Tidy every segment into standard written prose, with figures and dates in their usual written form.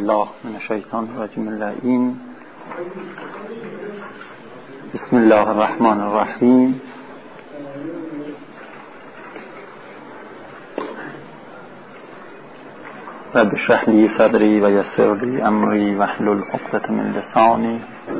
الله من الشیطان الرجیم اللعین. بسم الله الرحمن الرحیم. رب اشرح لی صدری و یسر لی امری واحلل عقدة من لسانی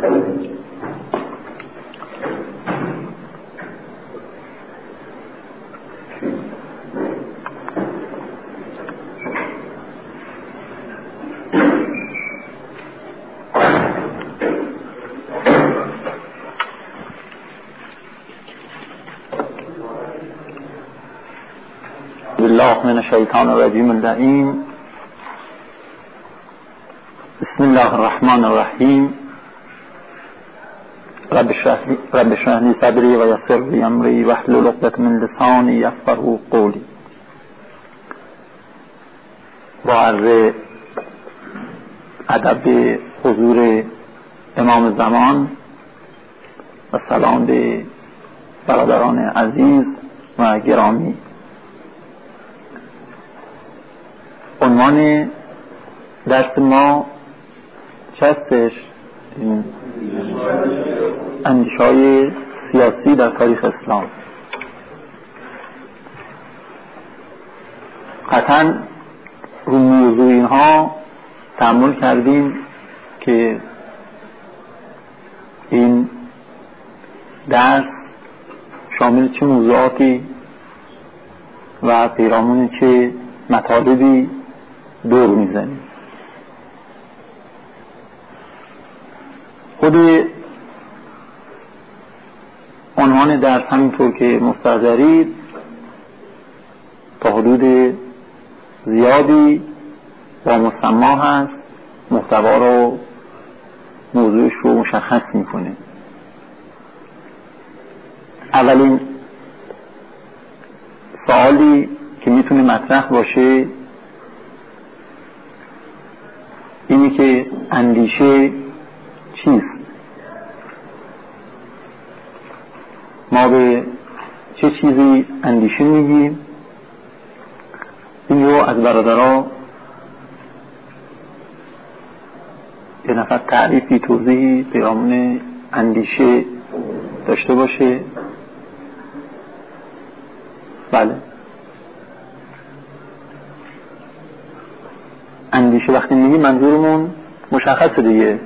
بالله من الشیطان الرجیم اللعین. بسم الله الرحمن الرحیم. رب اشرح لی صدری و یسر لی امری واحلل عقدة من لسانی یفقهوا قولی. با عرض ادب به حضور امام زمان و سلام به برادران عزیز و گرامی، عنوان درس ما چه هستش؟ اندیشه‌های سیاسی در تاریخ اسلام. قطعاً رو موضوع اینها تأمل کردیم که این درس شامل چه موضوعاتی و پیرامون چه مطالبی دور میزنیم. خود عنوان درس همینطور که مستحضرید تا حدود زیادی با مسما هست، محتوا رو موضوعش رو مشخص میکنه. اولین سوالی که میتونه مطرح باشه اینی که اندیشه چیست؟ ما به چه چیزی اندیشه میگیم؟ این رو از برادرها یه نفر تعریفی، توضیحی پیرامون اندیشه داشته باشه. بله، اندیشه وقتی میگیم منظورمون مشخصه دیگه،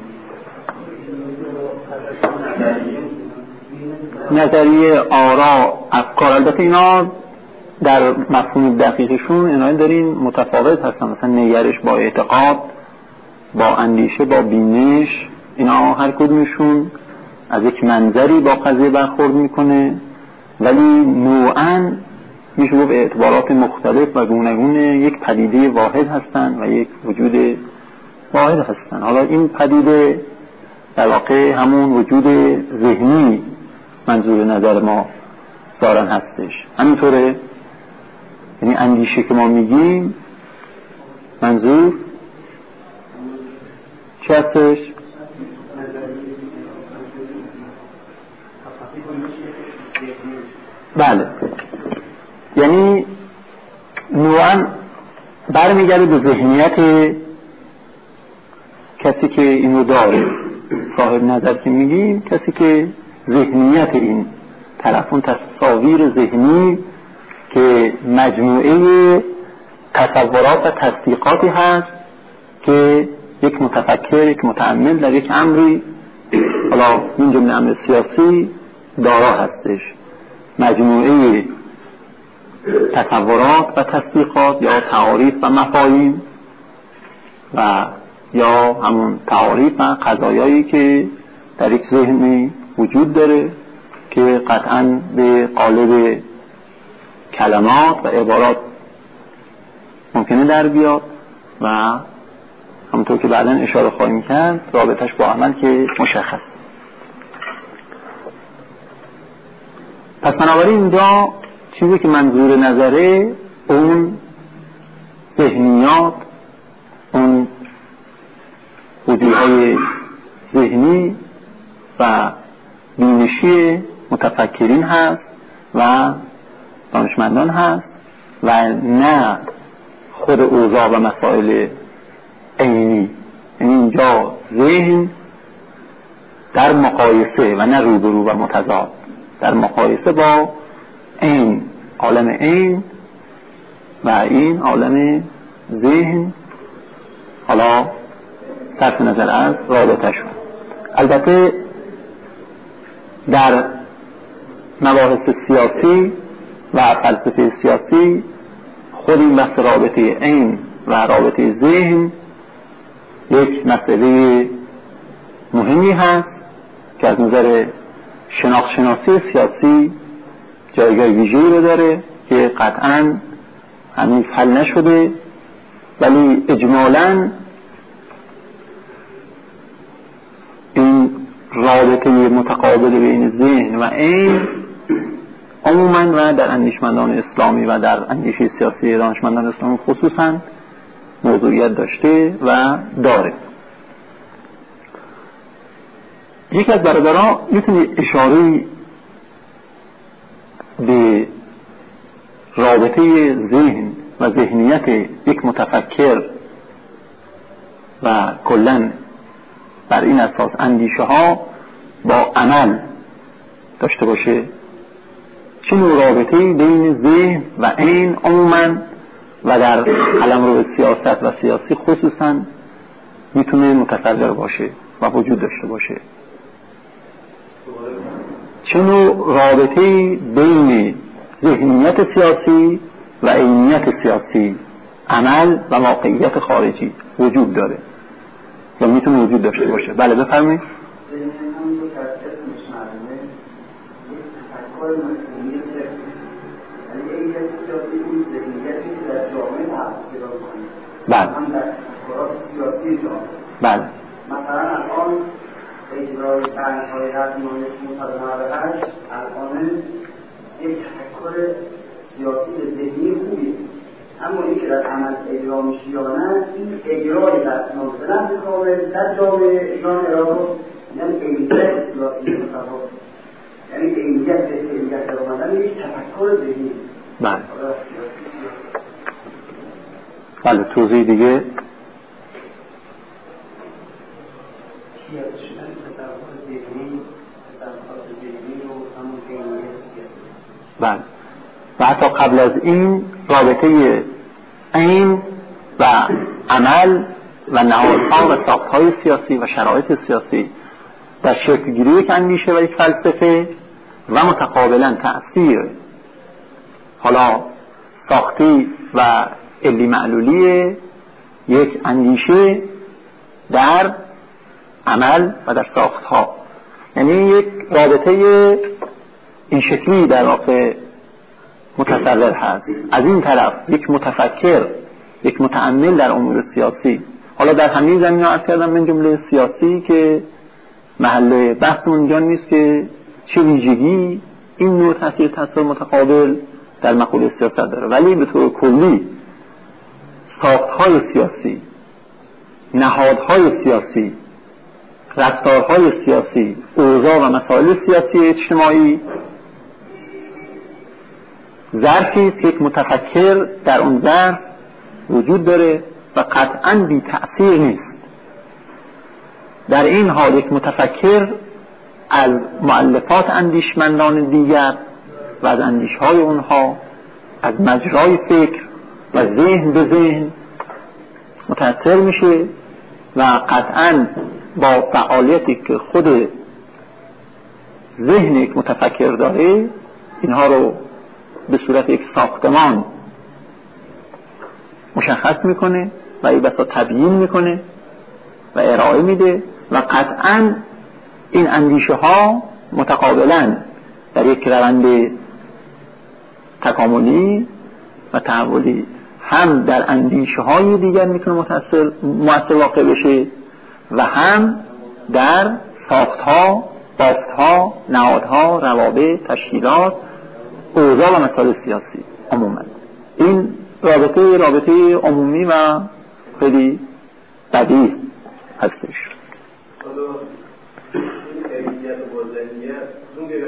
نظریه، آرا، افکار. البته اینا در مفهوم دقیقشون اینا دارین متفاوت هستن. مثلا نگرش با اعتقاد، با اندیشه، با بینش، اینا هر کدومشون از یک منظری با قضیه برخورد میکنه، ولی نوعاً میشه گفت اعتبارات مختلف و گوناگون یک پدیده واحد هستن و یک وجود واحد هستن. حالا این پدیده در واقع همون وجود ذهنی منظور نظر ما ظاهراً هستش. همینطوره، یعنی اندیشه که ما میگیم منظور چی هستش؟ بله، یعنی نوعاً برمیگرده به ذهنیت کسی که اینو داره، صاحب نظر که میگیم، کسی که ذهنیت این طرف، اون تصاویر ذهنی که مجموعه تصورات و تصدیقاتی هست که یک متفکر، یک متأمل در یک امری، حالا این جمله امر سیاسی، دارا هستش. مجموعه تصورات و تصدیقات یا تعاریف و مفاهیم و یا همون تعاریف و قضایایی که در یک ذهنی وجود داره که قطعاً به قالب کلمات و عبارات ممکنه در بیاد و همونطور که بعداً اشاره خواهیم کرد رابطش با عمل که مشخص. پس بنابراین اینجا چیزی که منظور نظره اون ذهنیات، اون وجودهای ذهنی و بینشی متفکرین هست و دانشمندان هست و نه خود اوضاع و مسائل عینی اینجا ذهن در مقایسه و نه روبرو و متضاد، در مقایسه با این عالم این و این عالم ذهن، حالا صرف نظر از رابطه شد. البته در مباحث سیاسی و فلسفه سیاسی خود این بحث رابطه این و رابطه ذهن یک مسئله مهمی هست که از نظر شناختی سیاسی جایگاه ویژه‌ای رو داره که قطعاً هنوز حل نشده، ولی اجمالاً این رابطه متقابل بین ذهن و عین عموماً و در اندیشمندان اسلامی و در اندیشه سیاسی دانشمندان اسلامی خصوصاً موضوعیت داشته و داره. یکی از برادرها میتونه اشاره به رابطه ذهن و ذهنیت یک متفکر و کلاً بر این اساس اندیشه ها با عمل داشته باشه؟ چه نوع رابطه بین ذهن و عین عموماً و در قلمرو سیاست و سیاسی خصوصاً میتونه متصور باشه و وجود داشته باشه؟ چه نوع رابطه بین ذهنیت سیاسی و عینیت سیاسی، عمل و واقعیت خارجی وجود داره و میتونه وجود داشته باشه؟ بله بفرمایید. بله بله. مثلا الان اجرای بندهای رسمانش متضمن الان یک تفکر سیاسی ذهنی خوبیه، اما این که در عمل اجرا میشه یا نه، این اجرای رسمان به نفس کامل در جامعه ایران اراده یعنی عینیت سیاسی متفاوت، یعنی عینیت در آمدن یک تفکر ذهنی. بله بله. توضیح دیگه؟ بله. و حتی قبل از این رابطه عین و عمل و نهادها و ساختهای سیاسی و شرایط سیاسی در شکل گیری یک اندیشه و یک فلسفه و متقابلا تأثیر حالا ساختی و علی معلولی یک اندیشه در عمل و در ساختها، یعنی یک رابطه این شکلی در واقع متصور هست. از این طرف یک متفکر، یک متأمل در امور سیاسی، حالا در همین زمینه عرض کردم من جمله سیاسی که محل بحثمون اینجا نیست که چه ویژگی این نوع تأثیر متقابل در مقوله سیاست داره، ولی به طور کلی ساختهای سیاسی، نهادهای سیاسی، رفتارهای سیاسی، اوضاع و مسائل سیاسی اجتماعی ظرفی که یک متفکر در اون ظرف وجود داره و قطعاً بی تأثیر نیست. در این حال یک متفکر از مؤلفات اندیشمندان دیگر و از اندیشهای اونها، از مجرای فکر و ذهن به ذهن متأثر میشه و قطعاً با فعالیتی که خود ذهن یک متفکر داره اینها رو به صورت یک ساختمان مشخص میکنه و ای بسا تبیین میکنه و ارائه میده و قطعاً این اندیشه ها متقابلاً در یک روند تکاملی و تحولی هم در اندیشه های دیگر میتونه مؤثر واقع بشه و هم در ساختها، بافتها، نهادها، روابط، تشکیلات، اوضاع و مسائل سیاسی عموما. این رابطه عمومی و خیلی بدیع هستش.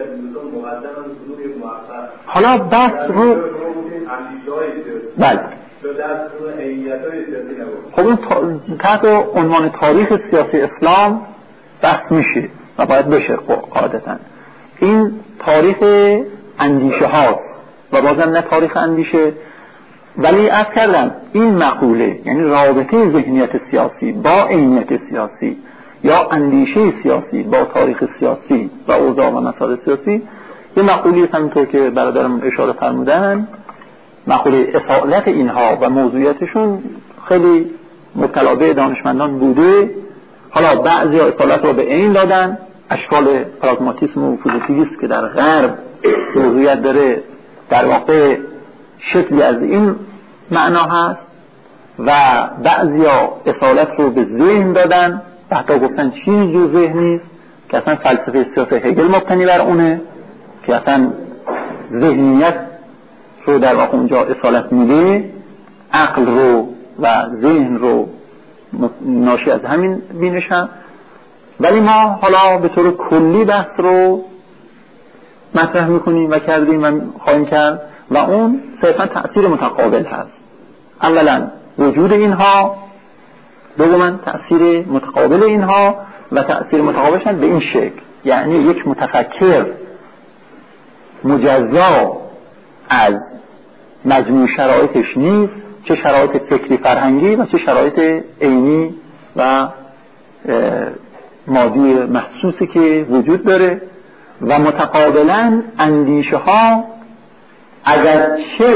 حالا بحث رو بله خب این تحت عنوان تاریخ سیاسی اسلام بحث میشه و باید بشه قاعدتا. این تاریخ اندیشه هاست و بازم نه تاریخ اندیشه، ولی عرض کردم این مقوله، یعنی رابطه ذهنیت سیاسی با عینیت سیاسی یا اندیشه سیاسی با تاریخ سیاسی و اوضاع و مسائل سیاسی، یه مقوله همینطور که برادرم اشاره فرمودن، مقوله اصالت اینها و موضوعیتشون خیلی مطلع دانشمندان بوده. حالا بعضی اصالت رو به عین دادن، اشکال پراگماتیسم و پوزیتیویسم که در غرب موضوعیت داره در واقع شکلی از این معنا هست، و بعضیا اصالت رو به ذهن دادن، حتی گفتن چیزی جو ذهن نیست که اصلا فلسفه سیاسی هگل مبتنی بر اونه که اصلا ذهنیت رو در واقع اونجا اصالت میده، عقل رو و ذهن رو ناشی از همین بینشن. ولی ما حالا به طور کلی بحث رو مطرح میکنیم و کردیم و خواهیم کرد و اون صرفا تأثیر متقابل هست. اولا وجود اینها، دوما تأثیر متقابل اینها و تأثیر متقابلشن به این شکل، یعنی یک متفکر مجزا از مجموع شرایطش نیست، چه شرایط فکری فرهنگی و چه شرایط عینی و مادی محسوسی که وجود داره، و متقابلا اندیشه ها اگر چه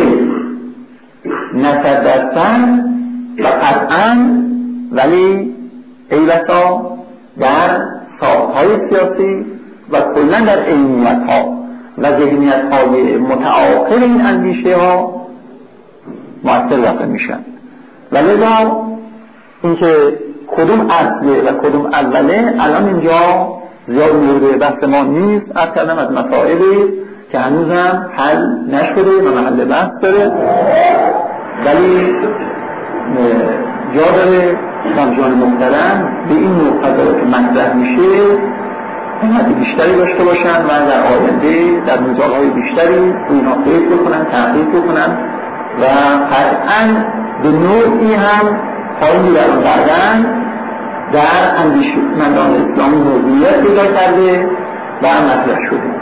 نصدستن و قطعا، ولی ایلتا در ساختهای سیاسی و کلن در عینیت ها و ذهنیت های متعاقل این اندیشه ها مؤثر واقع میشن. ولذا اینکه کدوم اصله و کدوم اوله الان اینجا زیاد مورد بحث ما نیست. عرض کردم از مسائلی که هنوزم حل نشده و محل بحث داره، ولی جا داره جان محترم به این نقطه که مطرح میشه قیمت بیشتری داشته باشن و در آینده در مجالهای بیشتری اینا فکر بکنن، تحقیق بکنن و قطعا به نوعی هم پایین در بعدن در اندیشمندان اسلامی موضوعیت پیدا کرده و مطرح شده.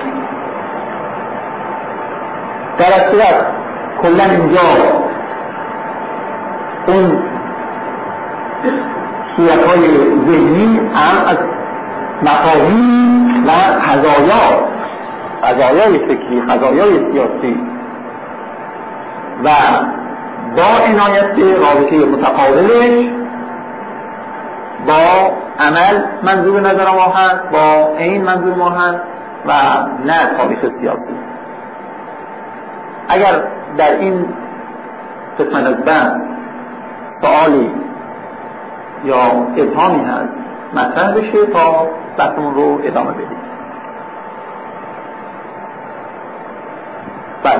در اصل کلا اینجا اون صورتهای ذهنی هم از مفاهیم و قضایای فکری، قضایای سیاسی و با عنایت به رابطه متقابلش با عمل منظور نظر ما هست، با این منظور ما هست و نه تاریخ سیاسی. اگر در این قسمت از بحث سوالی یا ابهامی هست مطرح بشه تا بحثمون رو ادامه بدیم. بله،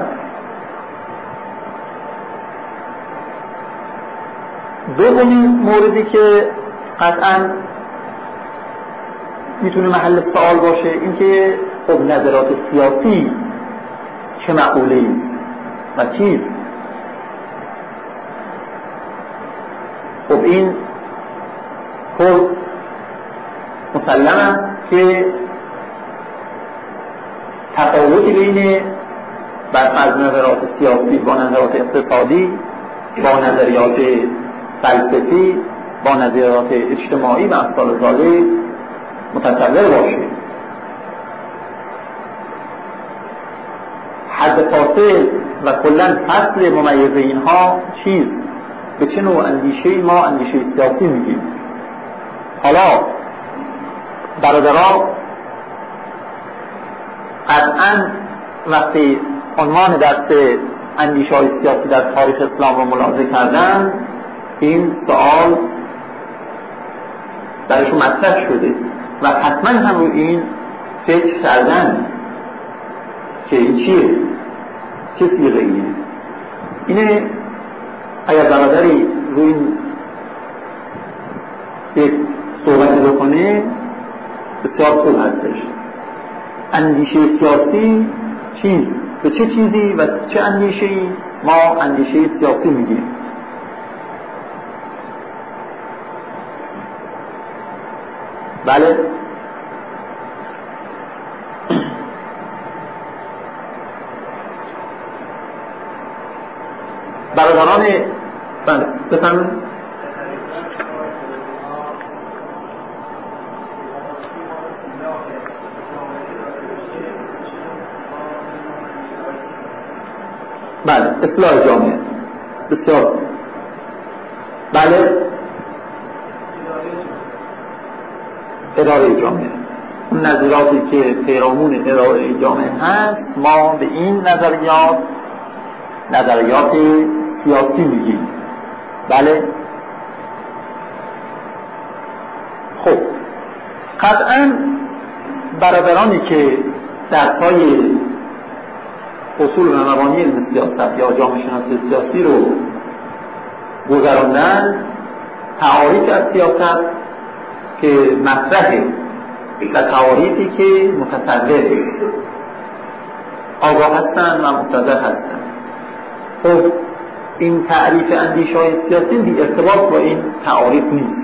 دومین موردی که قطعا میتونه محل سوال باشه این که خب نظرات سیاسی چه مقوله‌ای و چیز. خب این خب مسلمه که تفاوتی بین از نظرات سیاسی با نظرات اقتصادی، با نظریات فلسفی، با نظریات اجتماعی و امثال ذالک متصور باشه. حد فاصل و کلا فصل ممیز اینها چیز، به چه نوع اندیشه ما اندیشه سیاسی میگیم. حالا برادران قطعا وقتی عنوان درس اندیشه های سیاسی در تاریخ اسلام رو ملاحظه کردن، این سوال برایشون مطرح شده و حتما هم رو این فکر کردن که این چیه، چه صیغه اینه. اگر برادری رو این یک صحبتی بکنه بسیار خوب هستش. اندیشه سیاسی چیز، به چه چیزی و چه اندیشه‌ای ما اندیشه سیاسی میگیم. بله برادران بله بفرمایید. بله اصلاح جامعه بسیار بله اداره جامعه، اون نظریاتی که پیرامون اداره جامعه هست ما به این نظریات سیاسی میگیم. بله خب قطعا برادرانی که درسای اصول و مبانی علم سیاست یا جامعه شناسی سیاسی رو گذراندن، تعاریف از سیاست که مطرحه و تعاریفی که متصوره آگاه هستن و مقتدر هستن. خب این تعریف اندیشه‌های سیاسی بی ارتباط با این تعاریف نیست.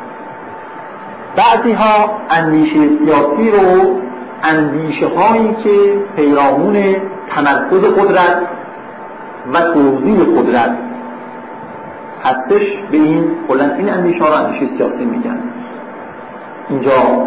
بعضی ها اندیشه سیاسی رو اندیشه هایی که پیرامون تمرکز قدرت و توزیع قدرت هستش به این کلاً این اندیشه ها رو اندیشه سیاسی میگن. اینجا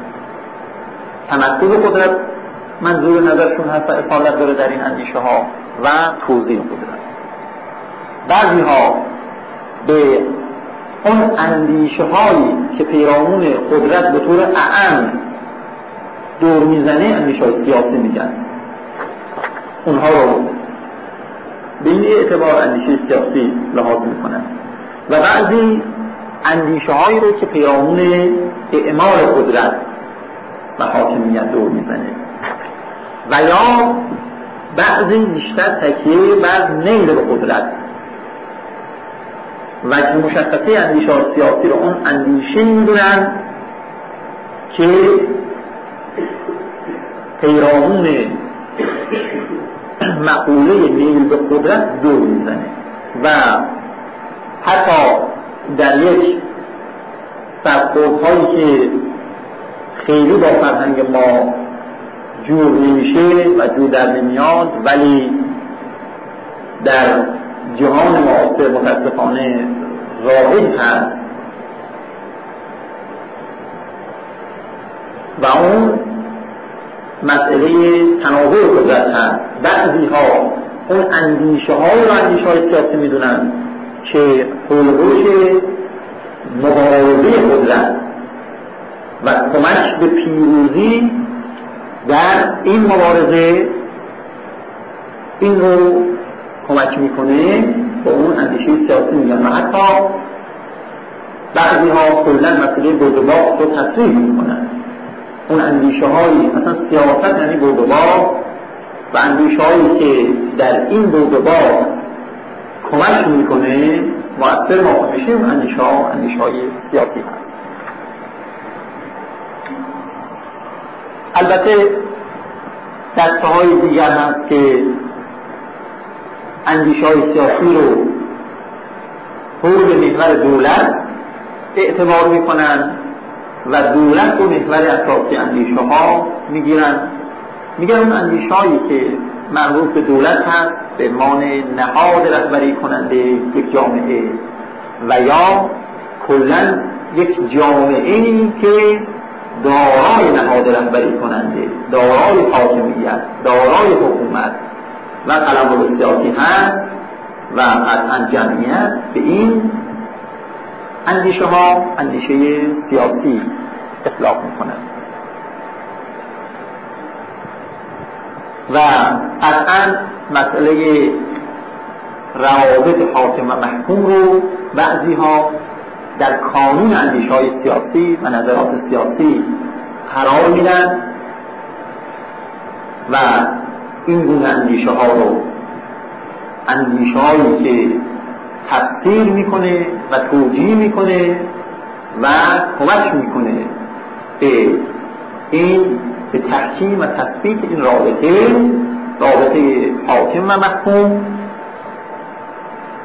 تمرکز قدرت منظور نظرشون هست و اصالت داره در این اندیشه ها و توزیع قدرت. بعضی ها به اون اندیشه هایی که پیرامون قدرت به طور اعم دور میزنه اندیشه های سیاسی میگن. اونها رو به این اعتبار اندیشه سیاسی لحاظ میکنن و بعضی اندیشه هایی رو که پیرامون اعمال قدرت و حاکمیت دور میزنه و یا بعضی بیشتر تکیه بر نیل به قدرت و که مشخصه اندیشه سیاسی رو اون اندیشه میدونن که پیرامون مقوله نیل به قدرت دور میزنه و حتی در یک برخوردهایی که خیلی با فرهنگ ما جور نمیشه و جور در نمیاد ولی در جهان معاصر متاسفانه رایج هست و اون مسئله تناوب قدرت هست. بعضی ها اون اندیشه های رو اندیشه های سیاسی میدونن که حلقوش مبارزه قدرت و کمک به پیروزی در این مبارزه این رو کمک میکنه به اون اندیشه سیاسی میگن و حتی بعضی ها کلن مسئله بردباق رو تصریح میکنن. اون اندیشه هایی مثلا سیاست یعنی بردباق و اندیشه هایی که در این بردباق کمک میکنه مؤثر ما میشه اون اندیشه های سیاسی هست. البته دسته های دیگر هست که اندیشه های سیاسی رو حول محور دولت اعتبار میکنن و دولت رو محور اساسی اندیشه ها میگن اون اندیشه هایی که مربوط به دولت هست به عنوان نهاد رهبری کننده یک جامعه و یا کلاً یک جامعه‌ای که دارای نهاد رهبری کننده، دارای حاکمیت، دارای حکومت و قلمرو سیاسی هست و قطعاً جمعیت به این اندیشه ها اندیشه سیاسی اطلاق میکنند و قطعاً مسئله روابط حاکم و محکوم رو بعضی ها در کانون اندیشه های سیاسی و نظرات سیاسی قرار میدن و این گونه اندیشه ها رو اندیشه هایی که تفسیر میکنه و توجیه میکنه و کمک میکنه به این به تحکیم و تثبیت این رابطه حاکم و محکوم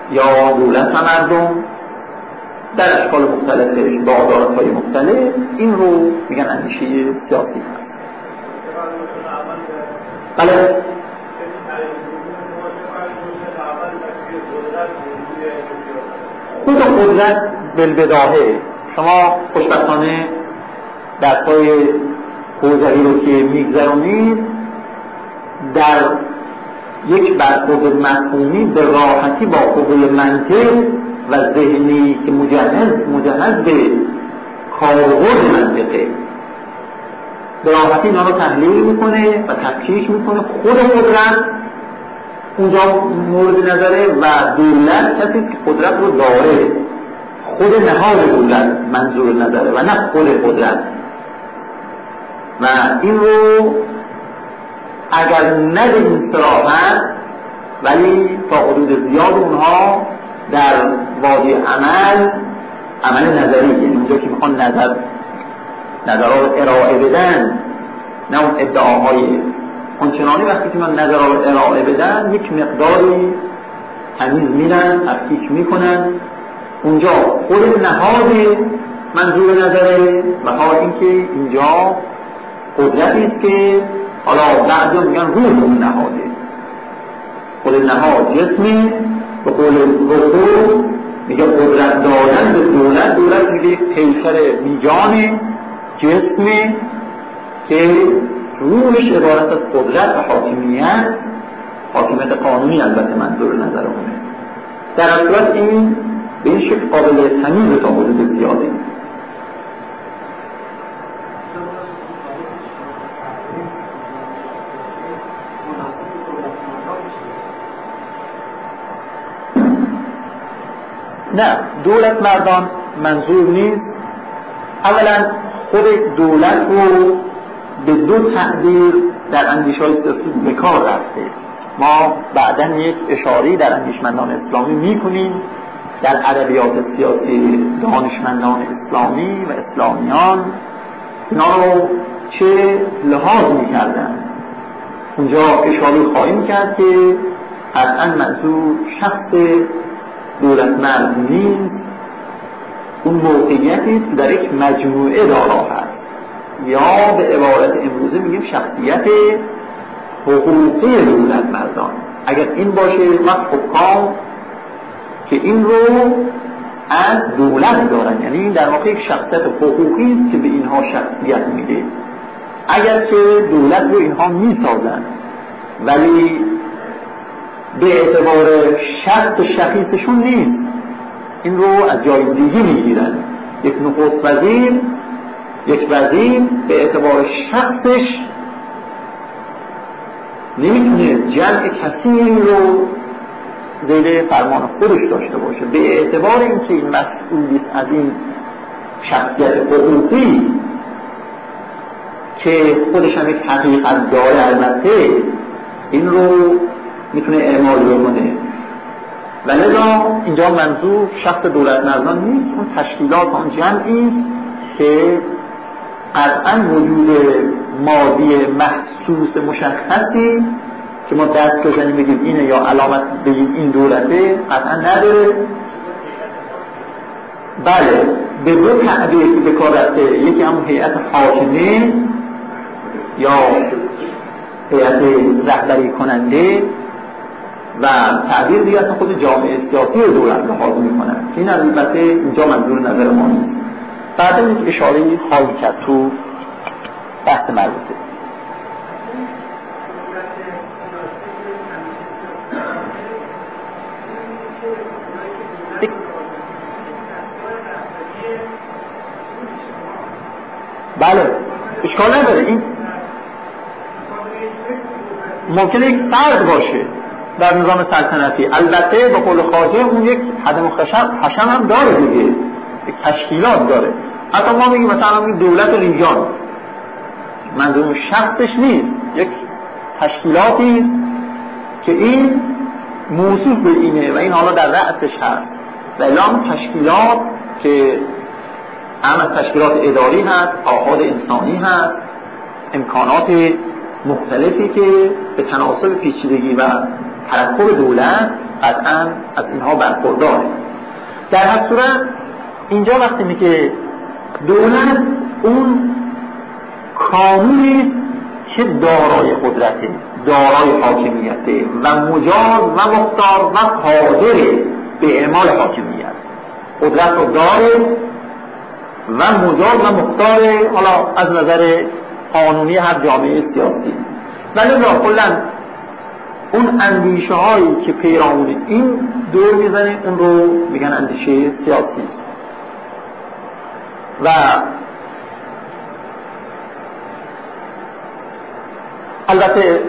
یا دولت و مردم در اشکال مختلفش با عدالت‌های مختلف، این رو میگن اندیشه سیاسی. بله خود قدرت بالبداهه، شما خوشبختانه درس‌های حوزه‌ای رو که میگذرونید در یک برخورد مفهومی به راحتی با قوه منطق و ذهنی که مجهز به کاربرد منطقه به راحتی اینا رو تحلیل میکنه و تفکیک میکنه. خود قدرت اونجا مورد نظره و دولت کسی که قدرت رو داره، خود نهاد دولت منظور نظره و نه خود قدرت. و این رو اگر نه به این صراحت ولی تا حدود زیاد اونها در وادی عمل نظری، یعنی اونجا که میخوان نظرها رو ارائه بدن، نه اون ادعاهای اونچنانی، وقتی که من نظرها رو ارائه بدن یک مقداری تمیز میرن، تفکیک میکنن. اونجا خود نهاد منظور نظره و حال اینکه اینجا قدرتی است که حالا بعضی میگن روح اون نهاده. خود نهاد جسمی، به قول رسول میگه قدرت دادن به دولت میگه پیکر بیجان جسمی که روحش عبارت از قدرت و حاکمیت قانونی البته منظور نظرمونه. در صورت این به این شکل قابل تمیز تا حدود زیاده. نه، دولت مردان منظور نیست. اولا خود دولت رو به دو تعبیر در اندیشه‌های سیاسی به کار رفته. ما بعداً یک اشاره‌ای در اندیشمندان اسلامی می‌کنیم، در ادبیات سیاسی دانشمندان اسلامی و اسلامیان اینا رو چه لحاظ می‌کردن. اونجا اشاره خواهیم کرد که قطعاً منظور شخص دولت مرد نیست، اون موقعیتی که در یک مجموعه دارا هست، یا به عبارت امروزه میگیم شخصیت حقوقی دولت مردان. اگر این باشه وقت حکام که این رو از دولت دارن، یعنی در واقع یک شخصیت حقوقی است که به اینها شخصیت میده. اگر که دولت رو اینها میسازن ولی به اعتبار شخص شخیصشون نیست، این رو از جای دیگه میگیرن. یک نخست وزیر، یک وزیر به اعتبار شخصش نمیتونه جمع کسی رو زیر فرمان خودش داشته باشه. به اعتبار اینکه این مسئولیت از این شخصیت حقوقی که خودش هم یک حقیقت داره، البته این رو میتونه اعمال بکنه. و لذا اینجا منظور شخص دولت مردان نیست، اون تشکیلات آن جمعی که قطعا وجود مادی محسوس مشخصی که ما دست بزنیم بگیم اینه یا علامت بگیم این دولته قطعا نداره. بله، به دو تعبیر که به کار رفته، یکی همون هیئت حاکمه یا هیئت رهبری کننده و تعبیر دیگه اصلا خود جامعه سیاسی رو دولت لحاظ میکنن. این البته اینجا منظور نظر ما نیست. بعد یک اشاره‌ای خواهیم کرد تو بحث مربوطه. بله، اشکال نداره. این ممکنه یک فرد باشه در نظام سلطنتی، البته به قول خواجه اون یک حدم و خشم هم داره دیگه، یک تشکیلات داره. حتی ما میگیم مثلا دولت ریجان منظور شخصش نیست، یک تشکیلاتی که این موصوف به اینه و این حالا در رأسش هست. و اعلام تشکیلات که هم از تشکیلات اداری هست، آحاد انسانی هست، امکانات مختلفی که به تناسب پیچیدگی و ترکب دولت قطعا از اینها برخورداره. در هر صورت اینجا وقتی میگه دولت اون کانونی که دارای قدرته، دارای حاکمیته و مجاز و مختار و قادر به اعمال حاکمیت، قدرت رو داره و مجاز و مختار حالا از نظر قانونی هر جامعه سیاسی. ولی کلاً اون اندیشه هایی که پیرامون این دور میزنه اون رو میگن اندیشه سیاسی. و البته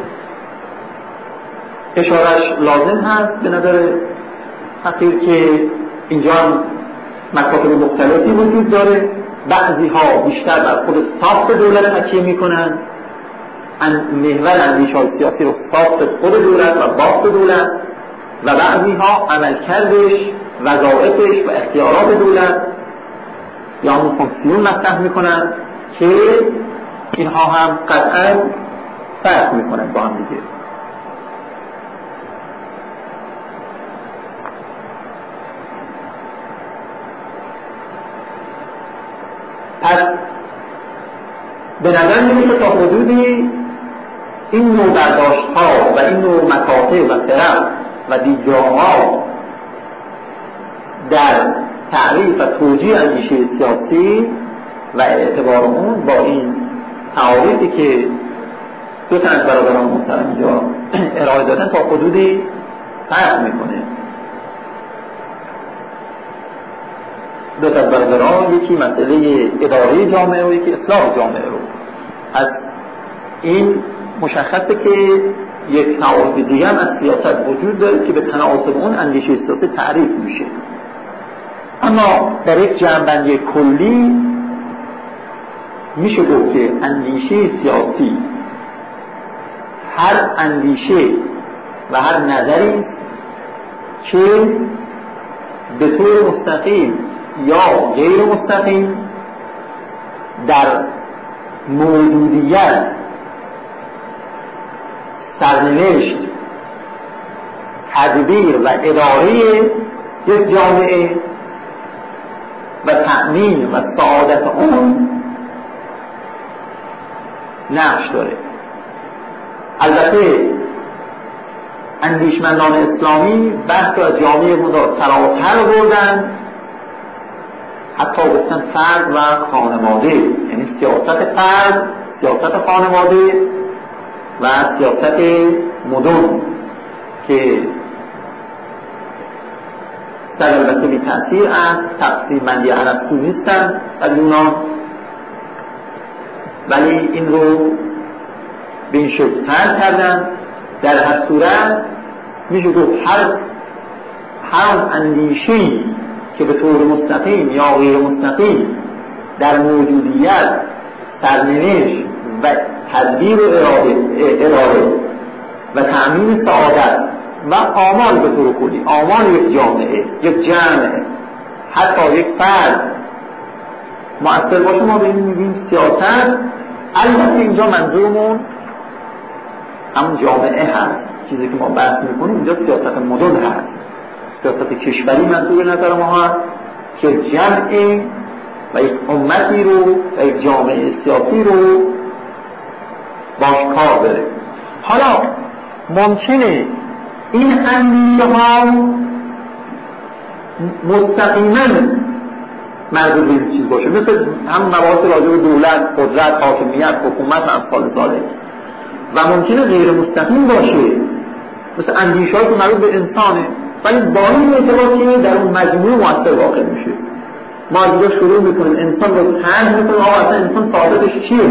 اشارش لازم هست به نظر حقیر که اینجا مکاتب مختلفی وجود داره. بعضی ها بیشتر بر خود ساخت دولت تکیه میکنن، محور اندیشه های سیاسی رو ساخت خود دولت و باخت دولت، و بعضی ها عملکردش، وظایفش و اختیارات دولت یا همون فانکسیون مطرح میکنن که اینها هم قطعا فرق میکنن با هم دیگه. پس به نظر میاد که تا حدودی این نوع برداشت‌ها و این نوع مکاتب و فرق و دیدگاه‌ها در تعریف و توجیه اندیشه سیاسی و اعتبار اون با این تعاریفی که دو تا از برادران محترم اینجا ارائه دادن تا حدودی فرق میکنه. دو تا از برادران یکی مسئله اداره جامعه و یکی اصلاح جامعه رو، از این مشخصه که یک تعاریف دیگه هم از سیاست وجود داره که به تناسب اون اندیشه سیاسی تعریف میشه. اما در یک جنبندی کلی میشه گفت که اندیشه سیاسی هر اندیشه و هر نظری که به طور مستقیم یا غیر مستقیم در موجودیت، سرنوشت، تدبیر و اداره یک جامعه و تأمین و سعادت اون نقش داره. البته اندیشمندان اسلامی بحث از جامعه مدار فراتر بردن، حتی گفتن فرد و خانواده، یعنی سیاست فرد، سیاست خانواده و سیاست مدن که در البته بی تأثیر از تقسیم بندی ارسطو نیستن در یونان، ولی این رو به این شکل فرض کردن. در هر صورت میشه گفت هر اندیشه‌ای که به طور مستقیم یا غیر مستقیم در موجودیت، سرنوشت و تدبیر و اداره و تأمین سعادت و آمال به طور کلی، آمال یک جامعه، یک جمعه، حتی یک فرد مؤثر باشه، ما به این میگیم سیاست. البته اینجا منظورمون همون جامعه هست، چیزی که ما بحث میکنیم اینجا سیاست مدن هست، سیاست کشوری منظور نظر ما هست که جمعی و یک امتی رو و یک جامعه سیاسی رو باش کار داره. حالا ممکنه این اندیشه ها مستقیما مربوط به این چیز باشه، مثل هم مباحث راجع به دولت، قدرت، حاکمیت، حکومت و امثال ذالک، و ممکنه غیر مستقیم باشه مثل اندیشه‌ای که مربوط به انسانه، ولی با این اعتبار در اون مجموعه مؤثر واقع میشه. ما از اینجا شروع میکنیم انسان رو طرح میکنیم، آقا اصلا انسان ثابتش چیه؟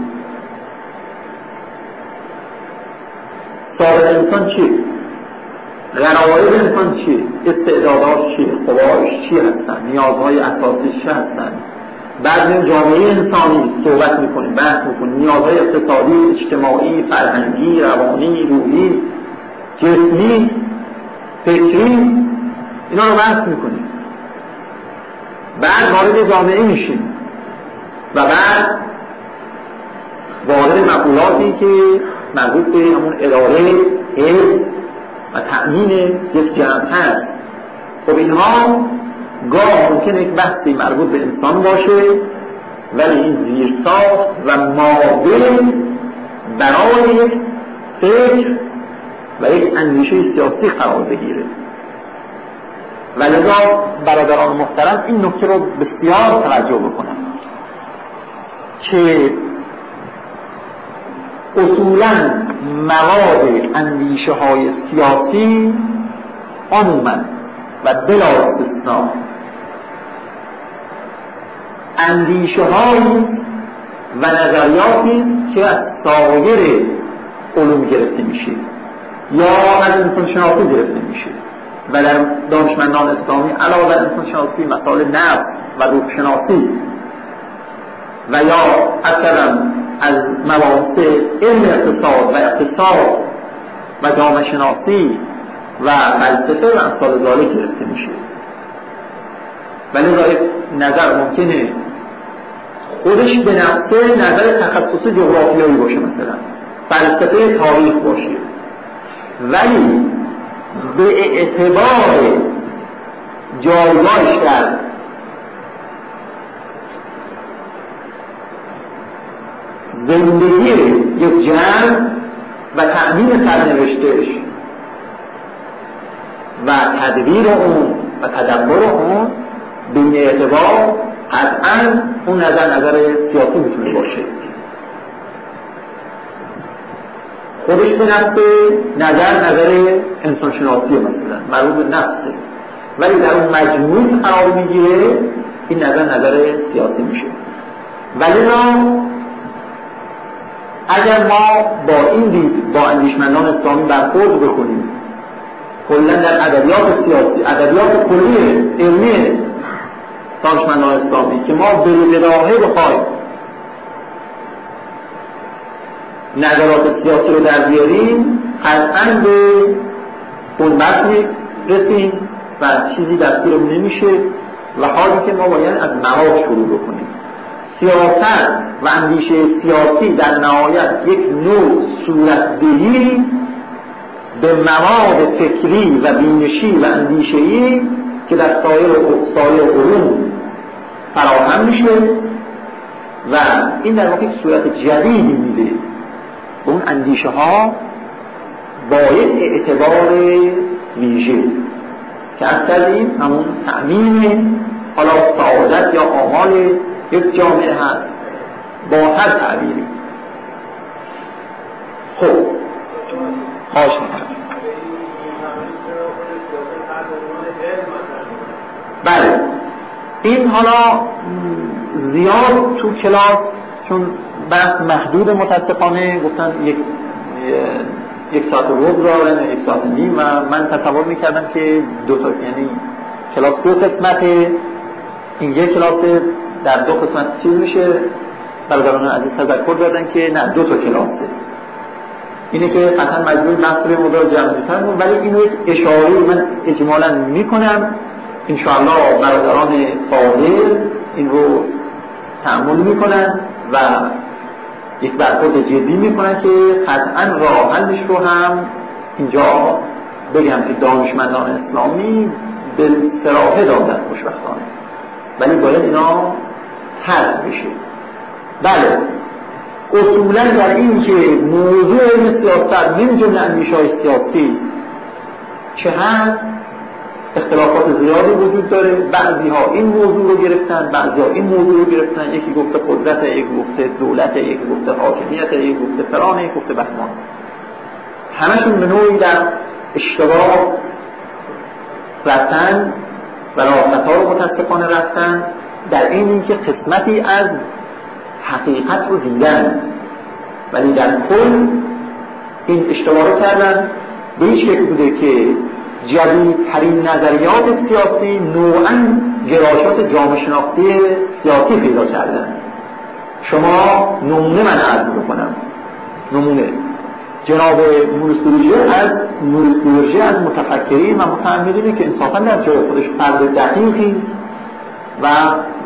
ثابت انسان چیه؟ غرایز انسان چیه؟ استعداداش چیه؟ قواش چی هستن؟ نیازهای اساسیش چی هستن؟ بعد این جامعه انسانی صحبت میکنیم، بحث میکنیم، نیازهای اقتصادی، اجتماعی، فرهنگی، روانی، روحی، جسمی، فکری، اینا رو بحث میکنیم. بعد وارد جامعه میشیم و بعد وارد مقولاتی که مربوط به همون اداره، و تأمین یک جمع هست. خب اینها گاه ممکنه یک بحثی مربوط به انسان باشه، ولی این زیرساخت و ماده برای یک فکر و یک اندیشه سیاسی قرار بگیره. ولذا برادران محترم این نکته رو بسیار توجه بکنم که اصولاً مواد اندیشه های سیاسی عموماً و بلا استثناء اندیشه های و نظریاتی که از سایر علوم گرفته میشه یا از انسان شناسی گرفته میشه و در دانشمندان اسلامی علاوه بر انسان شناسی مسائل نفس و روح شناسی و یا اصلا از مباحث علم اقتصاد و اقتصاد و جامعه شناسی و فلسفه و امثال ذالک گرفته میشه. ولی یک نظر ممکنه خودش به نفسه نظر تخصصی جغرافیایی باشه، مثلا فلسفه تاریخ باشه، ولی به اعتبار جایگاهش در زندگی یک جمع و تأمین سرنوشتش و تدبیر اون و تدبر اون به این اعتبار قطعاً اون نظر سیاسی میتونه باشه. خودش به نفسه نظر انسانشناسی مثلا مربوط به نفسه، ولی در اون مجموع قرار میگیره این نظر سیاسی میشه. ولی اگر ما با این دید با اندیشمندان اسلامی برخورد بکنیم کلا در ادبیات سیاسی، ادبیات کلی علمی دانشمندان اسلامی، که ما بالبداهه بخوایم نظرات سیاسی رو در بیاریم، قطعاً به اون متن رسیم و چیزی دستگیرمون نمیشه و حالی که ما باید از مواد شروع بکنیم. سیاست و اندیشه سیاسی در نهایت یک نوع صورتدهی به مواد فکری و بینشی و اندیشه‌ای که در سایر علوم فراهم میشه و این در واقع صورت جدیدی میده به اون اندیشه ها با یک اعتبار ویژه که از کردیم همون تأمین حالا سعادت یا آمال یک جامعه هست با هر تعبیری. خب خواهش میکنم. بله این حالا زیاد تو کلاس چون بحث محدود متاسفانه گفتن یک ساعت و ربع دارن، یک ساعت و نیم، و من تصور میکردم که یعنی کلاس دو قسمته، این یک کلاس در دو قسمت چیز میشه. برادران عزیز تذکر دادن که نه، دو تا کلاسه، اینه که قطعا مجبور بحث به مدار جمع میکنم، ولی اینو یک اشاره من اجمالا میکنم. انشاءالله برادران فاضل این رو تأمل میکنن و یک برخورد جدی میکنن که قطعا راه حلش رو هم اینجا بگم که دانشمندان اسلامی به صراحه دادن خوشبختانه، ولی باید اینا حل بشه. بله اصولا در این که موضوع علم سیاست من جمله اندیشه‌های سیاسی چه هست اختلافات زیادی وجود داره. بعضی ها این موضوع رو گرفتن، بعضی ها این موضوع رو گرفتن، یکی گفته قدرت، یکی گفته دولت، یکی گفته حاکمیت، یکی گفته فلان، یکی گفته بهمان. همشون به نوعی در اشتباه رفتن و راه‌ها رو متاسفانه رفتن، در این که قسمتی از حقیقت رو دیدن ولی در کل این اشتباه رو کردن. به این شکل بوده که جدیدترین نظریات سیاسی نوعاً گرایشات جامعه شناختی سیاسی پیدا کردن. شما نمونه من عرض می‌کنم، نمونه جناب موریس از متفکرین و متأملینی که انصافاً در جای خودش فرد دقیقی و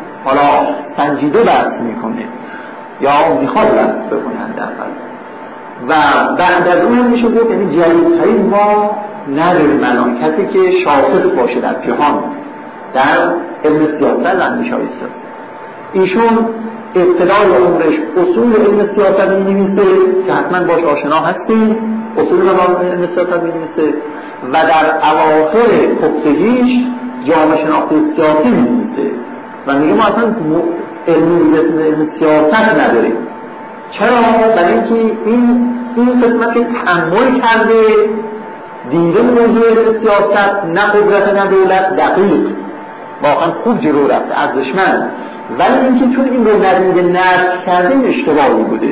حالا سنجیده بحث میکنه یا میخواد بحث بکنه در و بعد از اون هم میشه گفت یعنی جلیل‌ترین ما نداریم الان کسی که شاخص باشه در جهان در علم سیاست و اندیشه های سیاست. ایشون ابتدای عمرش اصول علم سیاست می‌نویسه که حتما باش آشنا هستیم، اصول علم سیاست می‌نویسه و در اواخر پختگیش جامعه شناختی سیاسی می‌نویسه و میگه ما اصلا علم سیاست نداریم. چرا؟ برای اینکه این قسمت که تأمل کرده دیده موضوع سیاست نه قدرت نه دولت دقیق واقعا خوب جلو رفته ارزشمند، ولی اینکه چون این رو ندیده نرد کرده این اشتباهی بوده.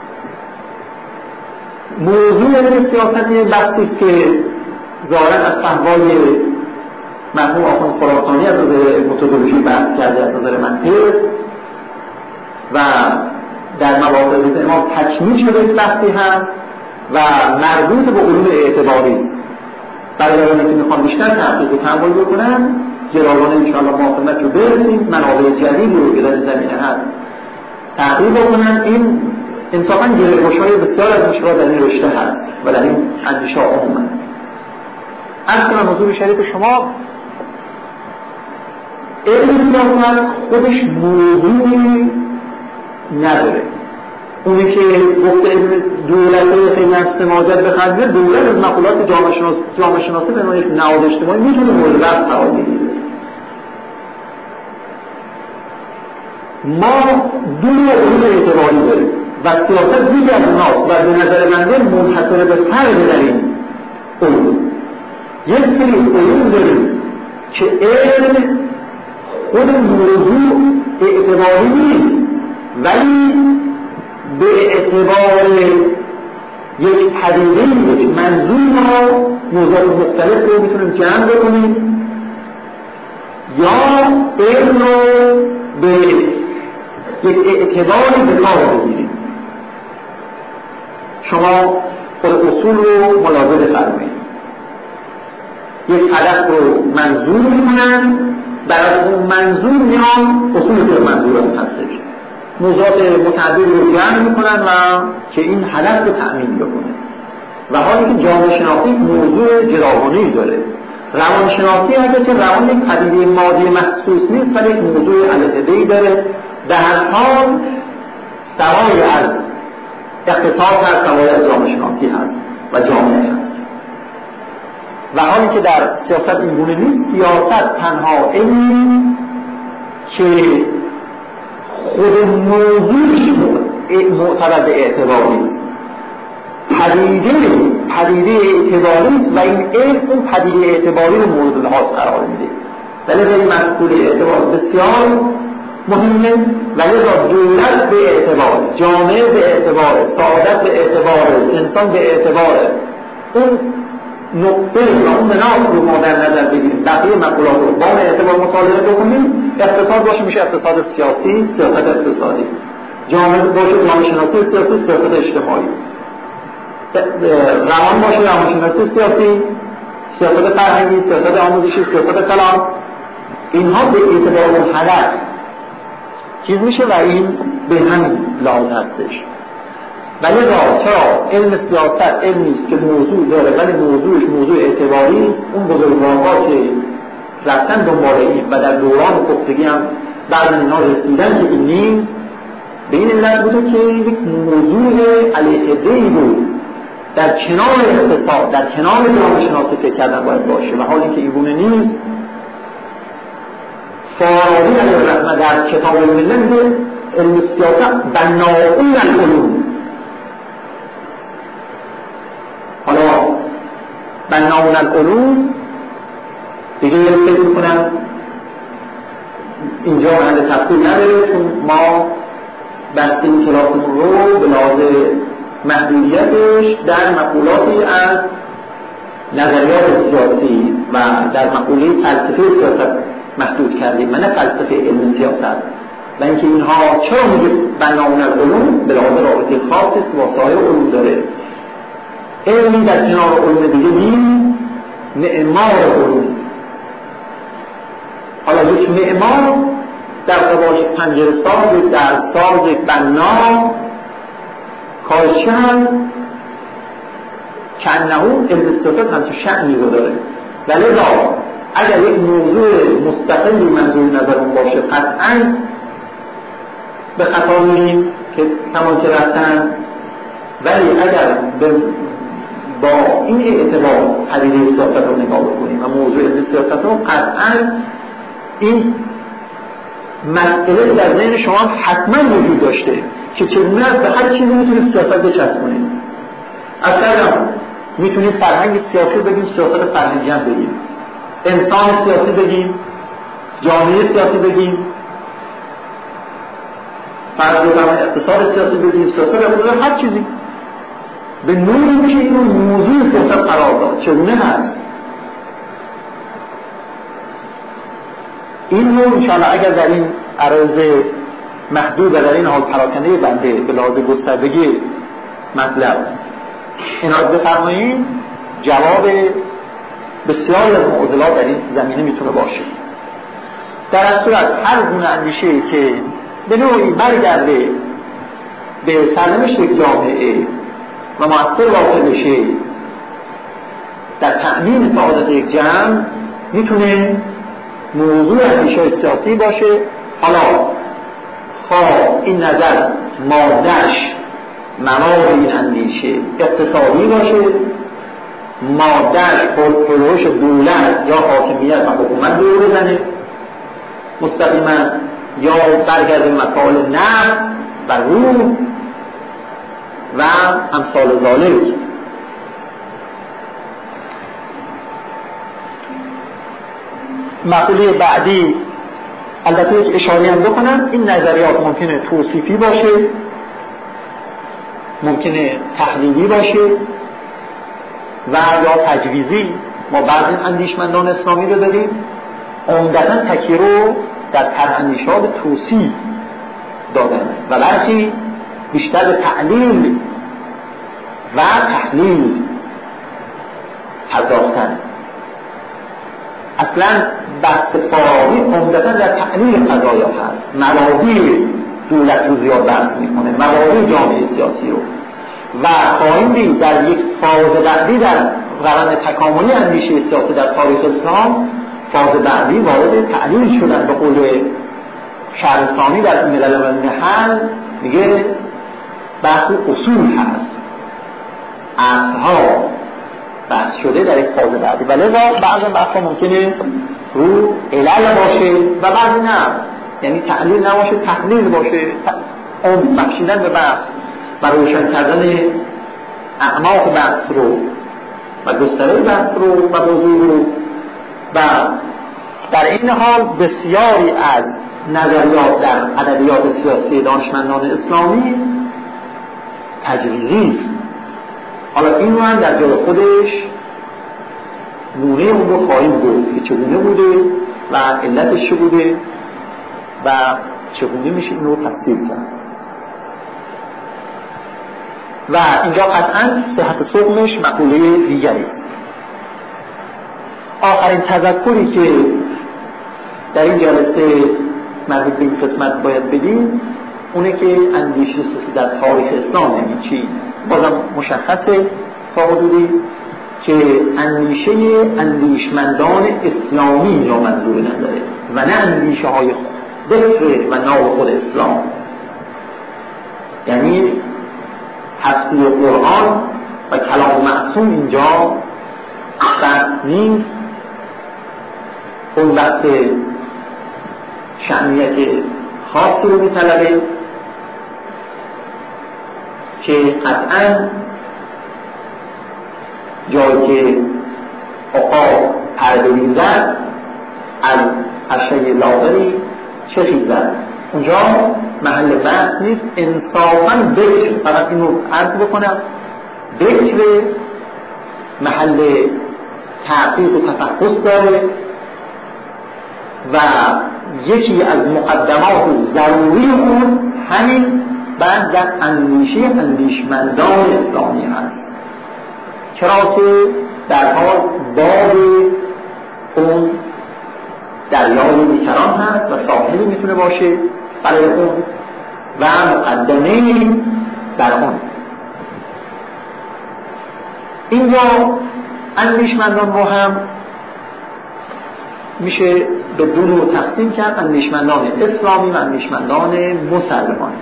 موضوع علم سیاست یه بحثی که ظاهراً از فهوای مرحوم آخوند خراسانی از نظر متدولوژی بحث کرده، از نظر منطق و در مواقع امام تکمیل شده بحثی هم و مربوط به علوم اعتباری. برای که میخوان بیشتر تحقیق و تأمل بکنن جلالانه انشاءالله ما خدمت رو برسیم، منابع جدیدی رو که در زمینه هست تحقیق بکنن. این انصافاً گره‌گشای بسیار از مشکلات در این رشته هست و در این اندیشه عموما. از کنم حضور شریف شما علم سیاست خودش موضوعی نداره. اونی که گفته علم دولت خیلی سماجت بخرده دولت از مقولات جامعه شناسی به نوعی نهاد اجتماعی میتونه مورد بحث قرار بگیره. ما دو علوم اعتباری داریم و سیاست دیگه از اوناست و به نظر بنده منحصر به فرد در این علوم. یک سری علوم داریم که علم خود موضوع اعتباری نیست ولی به اعتبار یک پدیده یک منظور ها موضوعات مختلف رو میتونیم جمع بکنیم یا علم رو به یک اعتباری به کار بگیریم. شما خود اصول رو ملاحظه بفرمایید. یک هدف رو منظور میکنن، برای اون منظور میان اصول که منظور هم هستش موضوعات متعدد رو جمع میکنن و که این هدف رو تأمین بکنه. و حالی که جامعه شناسی موضوع جداگانه‌ای داره، روانشناسی هست که روان یک پدیده مادی محسوس نیست ولی یک موضوع علیحده‌ای داره. در هر حال سوای از اقتصاد هست، سوای از جامعه شناسی هست و جامعه هست. و حالی که در سیاست این گونه نیست. سیاست تنها علمی که خود موضوعش معتبر به اعتباری پدیده اعتباری و این علم اون پدیده اعتباری رو مورد لحاظ قرار میده. ولی به این مسئول اعتبار بسیار مهمه. ولی را دولت به اعتبار، جامعه به اعتبار، سعادت به اعتبار، انسان به اعتبار اون نقطه و اون مناط رو ما در نظر بگیریم، بقیه مقولات رو با اعتبار مطالعه بکنیم. اقتصاد باشه میشه اقتصاد سیاسی، سیاست اقتصادی. جامعه باشه جامعه شناسی سیاسی، سیاست اجتماعی. روان باشه روانشناسی سیاسی، سیاست فرهنگی، سیاست آموزشی، سیاست کلام. اینها به اعتبار اون هدف چیز میشه و این به همین لحاظ هستش. ولی چرا علم سیاست علمی است که موضوع داره ولی موضوعش موضوع اعتباری. اون بزرگوارها که رفتن دنبال این و در دوران پختگی هم بعد اینها رسیدن که این نیست، به این علت بوده که یک موضوع علیحده‌ای بود در کنار اقتصاد، در کنار جامعه شناسی فکر کردن باید باشه و حالی که این گونه نیست. فارابی علیه الرحمه در کتاب الملل میگه علم سیاست بناؤون العلوم. حالا بناؤون العلوم دیگه فکر میکنم اینجا محل تفصیل نداره چون ما بحث این کلاسمون رو به لحاظ محدودیتش در مقولاتی از نظریات سیاسی و در مقوله فلسفه سیاست محدود کردیم و نه فلسفه علم سیاست. و اینکه اینها چرا میگه بناؤون العلوم به لحاظ رابطه خاصی با سایر علوم داره. علمی در کنار علوم دیگه نیست، معمار علوم. حالا یک معمار در قباش پنجره ساز، در ساز بنا کارشن کنه علم سیاست همچون شأنی رو داره. ولی اگر یک موضوع مستقلی منظور نظرون باشه قطعاً به خطا میریم که کمان که رفتن. ولی اگر با این اعتبار پدیده سیاست رو نگاه بکنیم و موضوع علم سیاست رو قطعاً این مسئله در ذهن شما حتما وجود داشته که چگونه به هر چیزی میتونید سیاست بچسبونید. اصلا میتونید فرهنگ سیاسی بگیم، سیاست فرهنگی هم بگیم، انسان سیاسی بگیم، جامعه سیاسی بگیم، اقتصاد سیاسی بگیم، سیاست اقتصاد، هر چیزی به نوعی میشه این رو موضوع سیاست قرار داد. چگونه هست این رو انشاءالله اگر در این عرض محدود و در این حال پراکنده بنده به لحاظ گستردگی مطلب عنایت بفرمایید، جواب بسیاری از معضلات در این زمینه میتونه باشه. در این صورت هر گونه اندیشه‌ای که به نوعی برگرده به سرنوشت یک جامعه و مؤثر واقع بشه در تأمین سعادت یک جمع میتونه موضوع اندیشه سیاسی باشه. حالا این نظر مادهش مواد این اندیشه اقتصادی باشه، مادهش پرپروش دولت یا حاکمیت و حکومت رو بزنه مستقیما، یا برگرده مسائل نفس و روح و امثال ذالک. مقوله بعدی البته یک اشاره هم بکنم، این نظریات ممکنه توصیفی باشه، ممکنه تحلیلی باشه و یا تجویزی. ما بعضی اندیشمندان اسلامی رو داریم عمدتاً تکیه رو در اندیشه‌ها به توصیف دادن و برخی بیشتر به تعلیل و تحلیل پرداختن. اصلا بحث فارابی عمدتاً در تعلیل قضایا هست، مبادی دولت رو زیاد بحث میکنه، مبادی جامعه سیاسی رو، و خواهیم دید در یک فاز بعدی در روند تکاملی اندیشه سیاسی در تاریخ اسلام، فاز بعدی وارد تعلیل شدن. به قول شهرستانی در ملل و نحل میگه بحث اصول هست، اصلها بحث شده در یک فاز بعدی. ولی بعضی بحثا ممکنه رو علل باشه و بعضی نه، یعنی تعلیل نباشه تحلیل باشه، بخشیدن به بحث و روشن کردن اعماق بحث رو و گستره بحث رو و موضوع رو. و در این حال بسیاری از نظریات در ادبیات سیاسی دانشمندان اسلامی تجویزی است. حالا این رو هم در جای خودش نمونه اون رو خواهیم گفت که چگونه بوده و علتش چه بوده و چگونه میشه این رو تفسیر کرد. و اینجا قطعا صحت سقمش مقوله دیگری. آخرین تذکری که در این جلسه مربوط به این قسمت باید بدیم اونه که اندیشه سیاسی در تاریخ اسلام یعنی چی. بازم مشخصه تا حدودی که اندیشمندان اسلامی را منظور نداره و نه اندیشه های بکر و ناو خود اسلام. یعنی هستی قرآن و کلام معصوم اینجا بحث نیست. اون وقت شأنیت خاصی رو می‌طلبه که قطعاً جایی که عقاب پرده می‌زد از اشیاء لاغری چه خیزد، اونجا محل بحث نیست. انصافاً بکر، فقط اینو عرض بکنم، بکر محل تحقیق و تفحص داره و یکی از مقدمات ضروری اون همین بعد در اندیشمندان اسلامی هست. چرا که در حال باب اون دریای بیکران هست و ساحلی میتونه باشه برای اون و مقدمه در اون. اینجا اندیشمندان رو هم میشه به دو نوع تقسیم کرد، اندیشمندان اسلامی و اندیشمندان مسلمان،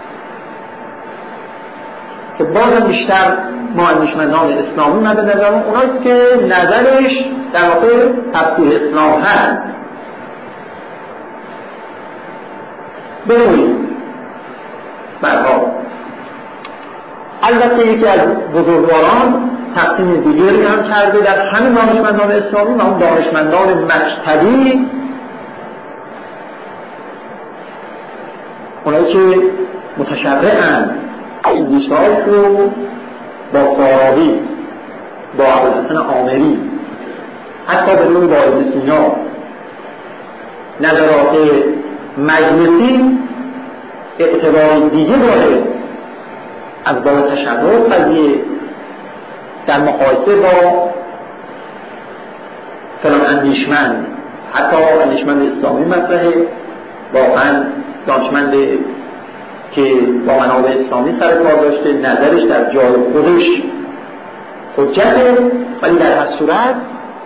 که بازم بیشتر ما اندیشمندان اسلامی من به نظرم اونایی که نظرش در واقع تفسیر اسلام هست بروید برها. البته یکی از بزرگواران تقسیم دیگری هم کرده در همین دانشمندان اسلامی و اون دانشمندان مکتبی، اونایی که متشرعن اندیشه‌هاش رو با فارابی، با ابوالحسن آمری، حتی به روی باید سینا، نظرات مجلسی اعتبار دیگه داره از باب تشرع قضیه در مقایسه با فلان اندیشمند. حتی اندیشمند اسلامی مطرحه، واقعا دانشمند که با منابع اسلامی سر کار داشته، نظرش در جای خودش حجته، ولی در هر صورت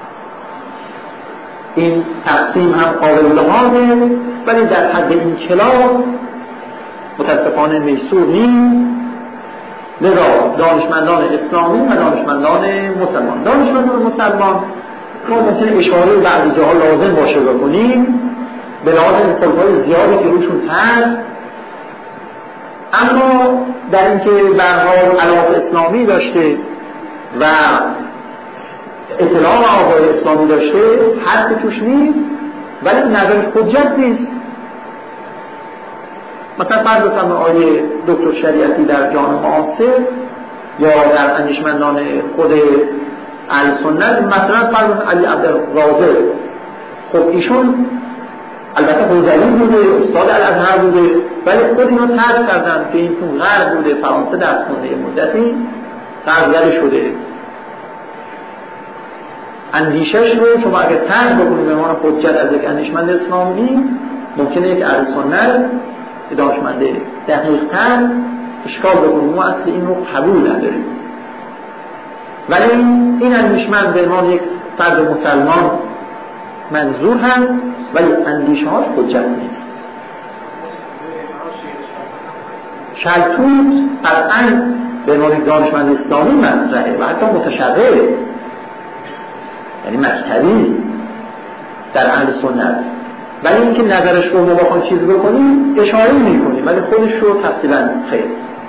این تقسیم هم قابل لحاظه، ولی در حد این کلاس متاسفانه میسور نیست. لذا دانشمندان اسلامی و دانشمندان مسلمان، دانشمندان مسلمان ما ممکنه اشاره بعضی جاها لازم باشه بکنیم به لحاظ خلقهای زیادی که روشون هست، اما در اینکه به هر حال علاقه اسلامی داشته و اطلاع آقای اسلامی داشته حرفی توش نیست، ولی نظرش حجت نیست. مثلا فرض بکنم آیه دکتر شریعتی در جامعه معاصر یا در اندیشمندان خود اهل سنت، مثلا فرض علی عبدالرازق، خب ایشون البته حوزوی بوده، استاد الازهر بوده، ولی خود اینو ترک کردن که این تو غرب بوده، فرانسه درس خونده مدتی ترک شده. اندیشش رو شما اگه ترک بکنید به عنوان حجت از یک اندیشمند اسلامی، ممکنه یک اهل سنت دانشمند دقیق‌تر اشکال بکنیم ما اصل این رو قبول نداریم، ولی این اندیشمند به عنوان یک فرد مسلمان منظور هم، ولی اندیشه‌هاش حجت نیست. شلتوت قطعاً به عنوان دانشمند اسلامی مطرحه و حتی متشرع، یعنی مکتبی در اهل سنت، ولی اینکه نظرش رو ما بخوام چیز بکنیم اشاره می‌کنیم، ولی خودش رو تفصیلاً خیر.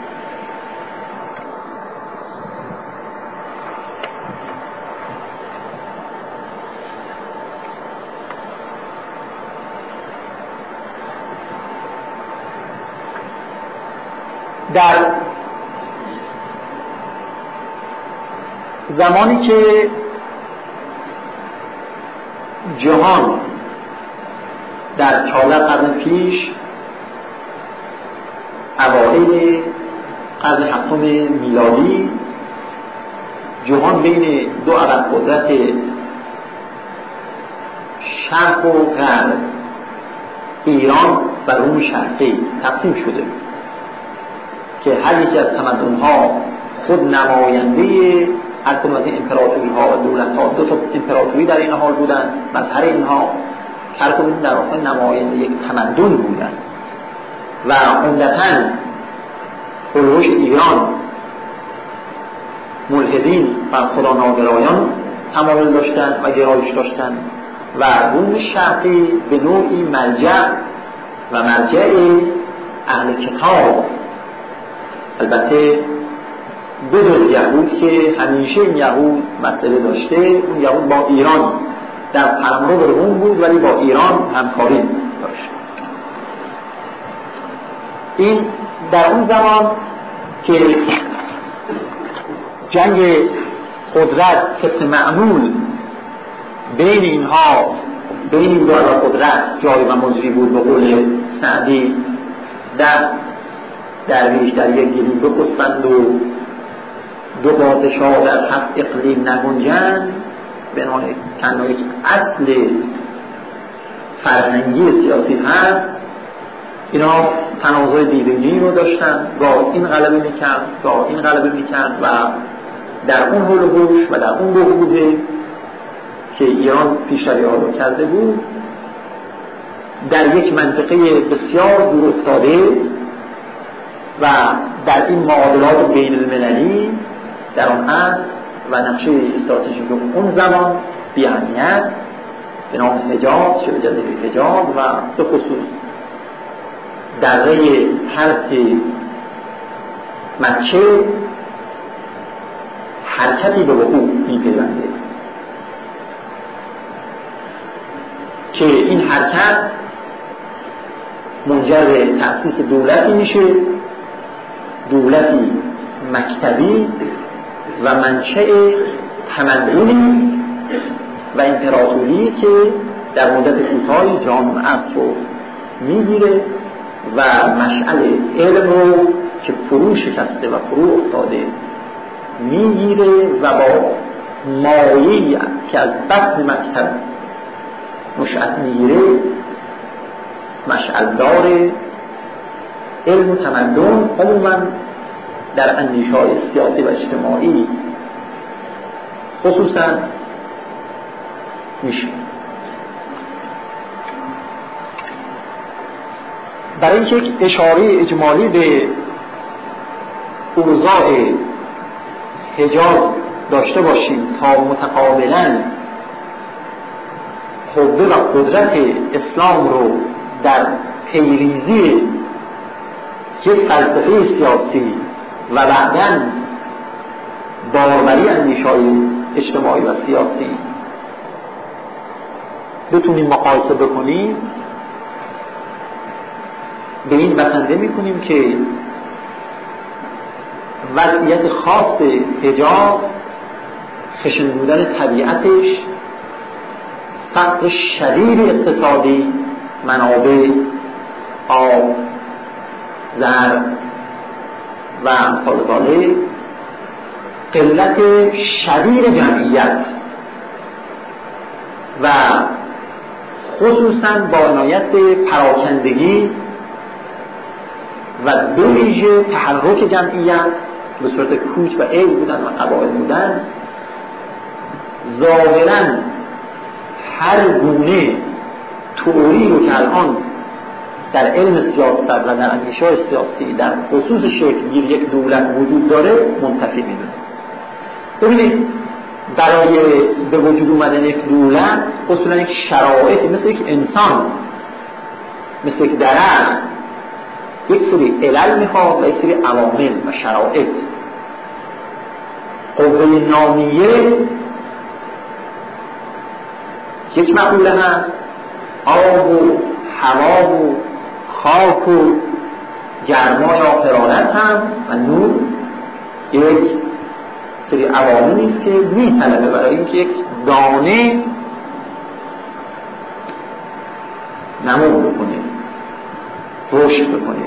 در زمانی که جهان در 14 قرن پیش اوایل قرن هفتم میلادی جهان بین دو عرب قدرت شرق و غرب، ایران و روم شرقی تقسیم شده که هر یکی از تمدن‌ها خود نماینده هر کدوم از این امپراتوری‌ها و دولت‌ها، دو تا امپراتوری در این حال بودن، مظهر اینها هر کدوم در واقع نماینده یک تمدن بودن و عمدتاً هولوش ایران ملحدین و خداناگرایان تمایل داشتن و گرایش داشتن و روم شرقی به نوعی مرجع اهل کتاب، البته بدون یهود که همیشه این یهود مسئله داشته، اون یهود با ایران در قلمرو به روم بود ولی با ایران همکاری داشت. این در اون زمان که جنگ قدرت طبق معمول بین اینها، بین این دو قدرت جاری و مجری بود، به قول سعدی درویش در یک گلیم بکستند و دو پادشاه در 7 اقلیم نگنجند، به نوع تنها یک اصل فرهنگی سیاسی هست. اینا تنازع دیدگی رو داشتن، گاه این غلبه میکرد گاه این غلبه میکرد و در اون حول و حوش و در اون بحبوحه که ایران پیشروی‌ها رو کرده بود، در یک منطقه بسیار دور افتاده و در این معادلات بین المللی در آن هست و نقشه استراتژیک اون زمان بی اهمیت به نام حجاز، شبه جزیره حجاز و به خصوص دره ترک مکه حرکتی به وقوع می‌پیونده که این حرکت منجر به تأسیس دولتی میشه، دولتی مکتبی و منشأ تمدنی و امپراتوری که در مدت کوتاهی جامعه رو میگیره و مشعل علم رو که فرو شکسته و فرو افتاده میگیره و با مایه‌ای که از بطن مکتب نشأت میگیره مشعلدار علم و تمدن عموما در اندیشه‌های سیاسی و اجتماعی خصوصا میشه. برای اینکه یک اشاره اجمالی به اوضاع حجاز داشته باشیم تا متقابلاً قوه و قدرت اسلام رو در پیریزی یک فلسفه سیاسی و بعداً باروری اندیشه‌های اجتماعی و سیاسی بتونیم مقایسه بکنیم، به این بسنده میکنیم که وضعیت خاص حجاز، خشن بودن طبیعتش، فقر شدید اقتصادی، منابع آب، زر و امثال ذالک، قلت شدید جمعیت و خصوصاً با عنایت پراکندگی و به ویژه تحرک جمعیت به صورت کوچ و عیل بودن و قبایل بودن، ظاهراً هر گونه تئوری رو که الان در علم سیاست و در اندیشه‌های سیاسی در خصوص شکل‌گیری یک دولت وجود داره منتفی می‌دونه. ببینید برای به وجود اومدن یک دولت اصولاً یک شرایطی مثل یک انسان، مثل یک درخت، یک سری علل میخواد و یک سری عوامل و شرایط. قوه نامیه یک مقوله هست، آب و هوا و خاک و گرما یا حرارت هم و نور یک سری عواملی است که میطلبه برای اینکه یک دانه نمو بکنه، رشد بکنه.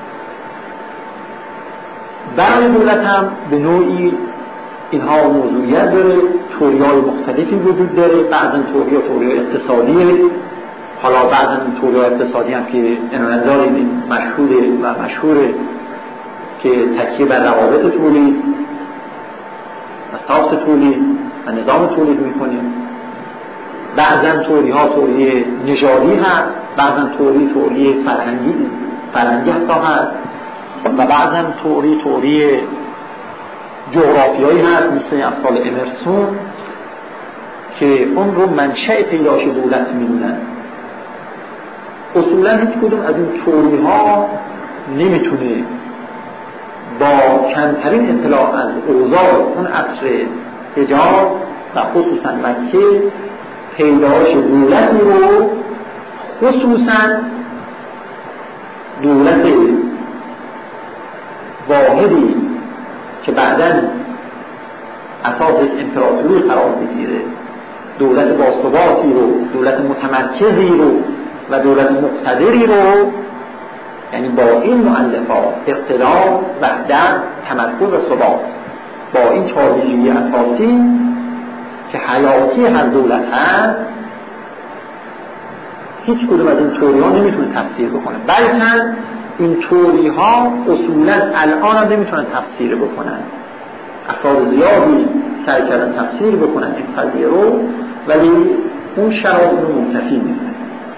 برای دولت هم به نوعی اینها موضوعیت داره، توری‌های مختلفی وجود داره، بعضا توری اقتصادیه، حالا بعضا توری اقتصادی هم که عنایت داریم مشهوره که تکیه بر روابط تولید و ساخت تولید و نظام تولید میکنه. بعضا توری‌ها توری نژادی هست، بعضا توری فرهنگی حتی هست و بعضا توری جغرافیایی هست مثل امثال امرسون که اون رو منشأ پیدایش دولت میدونن. اصولا هیچ کدوم از این توری ها نمیتونه با کمترین اطلاع از اوضاع اون عصر حجاز و خصوصا مکه پیدایش دولتی رو، خصوصا دولت واحدی که بعداً اساس امپراتوری قرار میگیره، دولت باثباتی رو، دولت متمرکزی رو و دولت مقتدری رو، یعنی با این مؤلفات اقتدار، وحدت، تمرکز و ثبات، با این چهار ویژگی اساسی که حیاتی هر دولت هست، هیچ کدوم از این توری ها نمیتونه تفسیر بکنه. بلکه این توری ها اصولا الان هم نمیتونن تفسیر بکنن. افراد زیادی سعی کردن تفسیر بکنن این قضیه رو، ولی اون شرایط رو منتفی میکنه.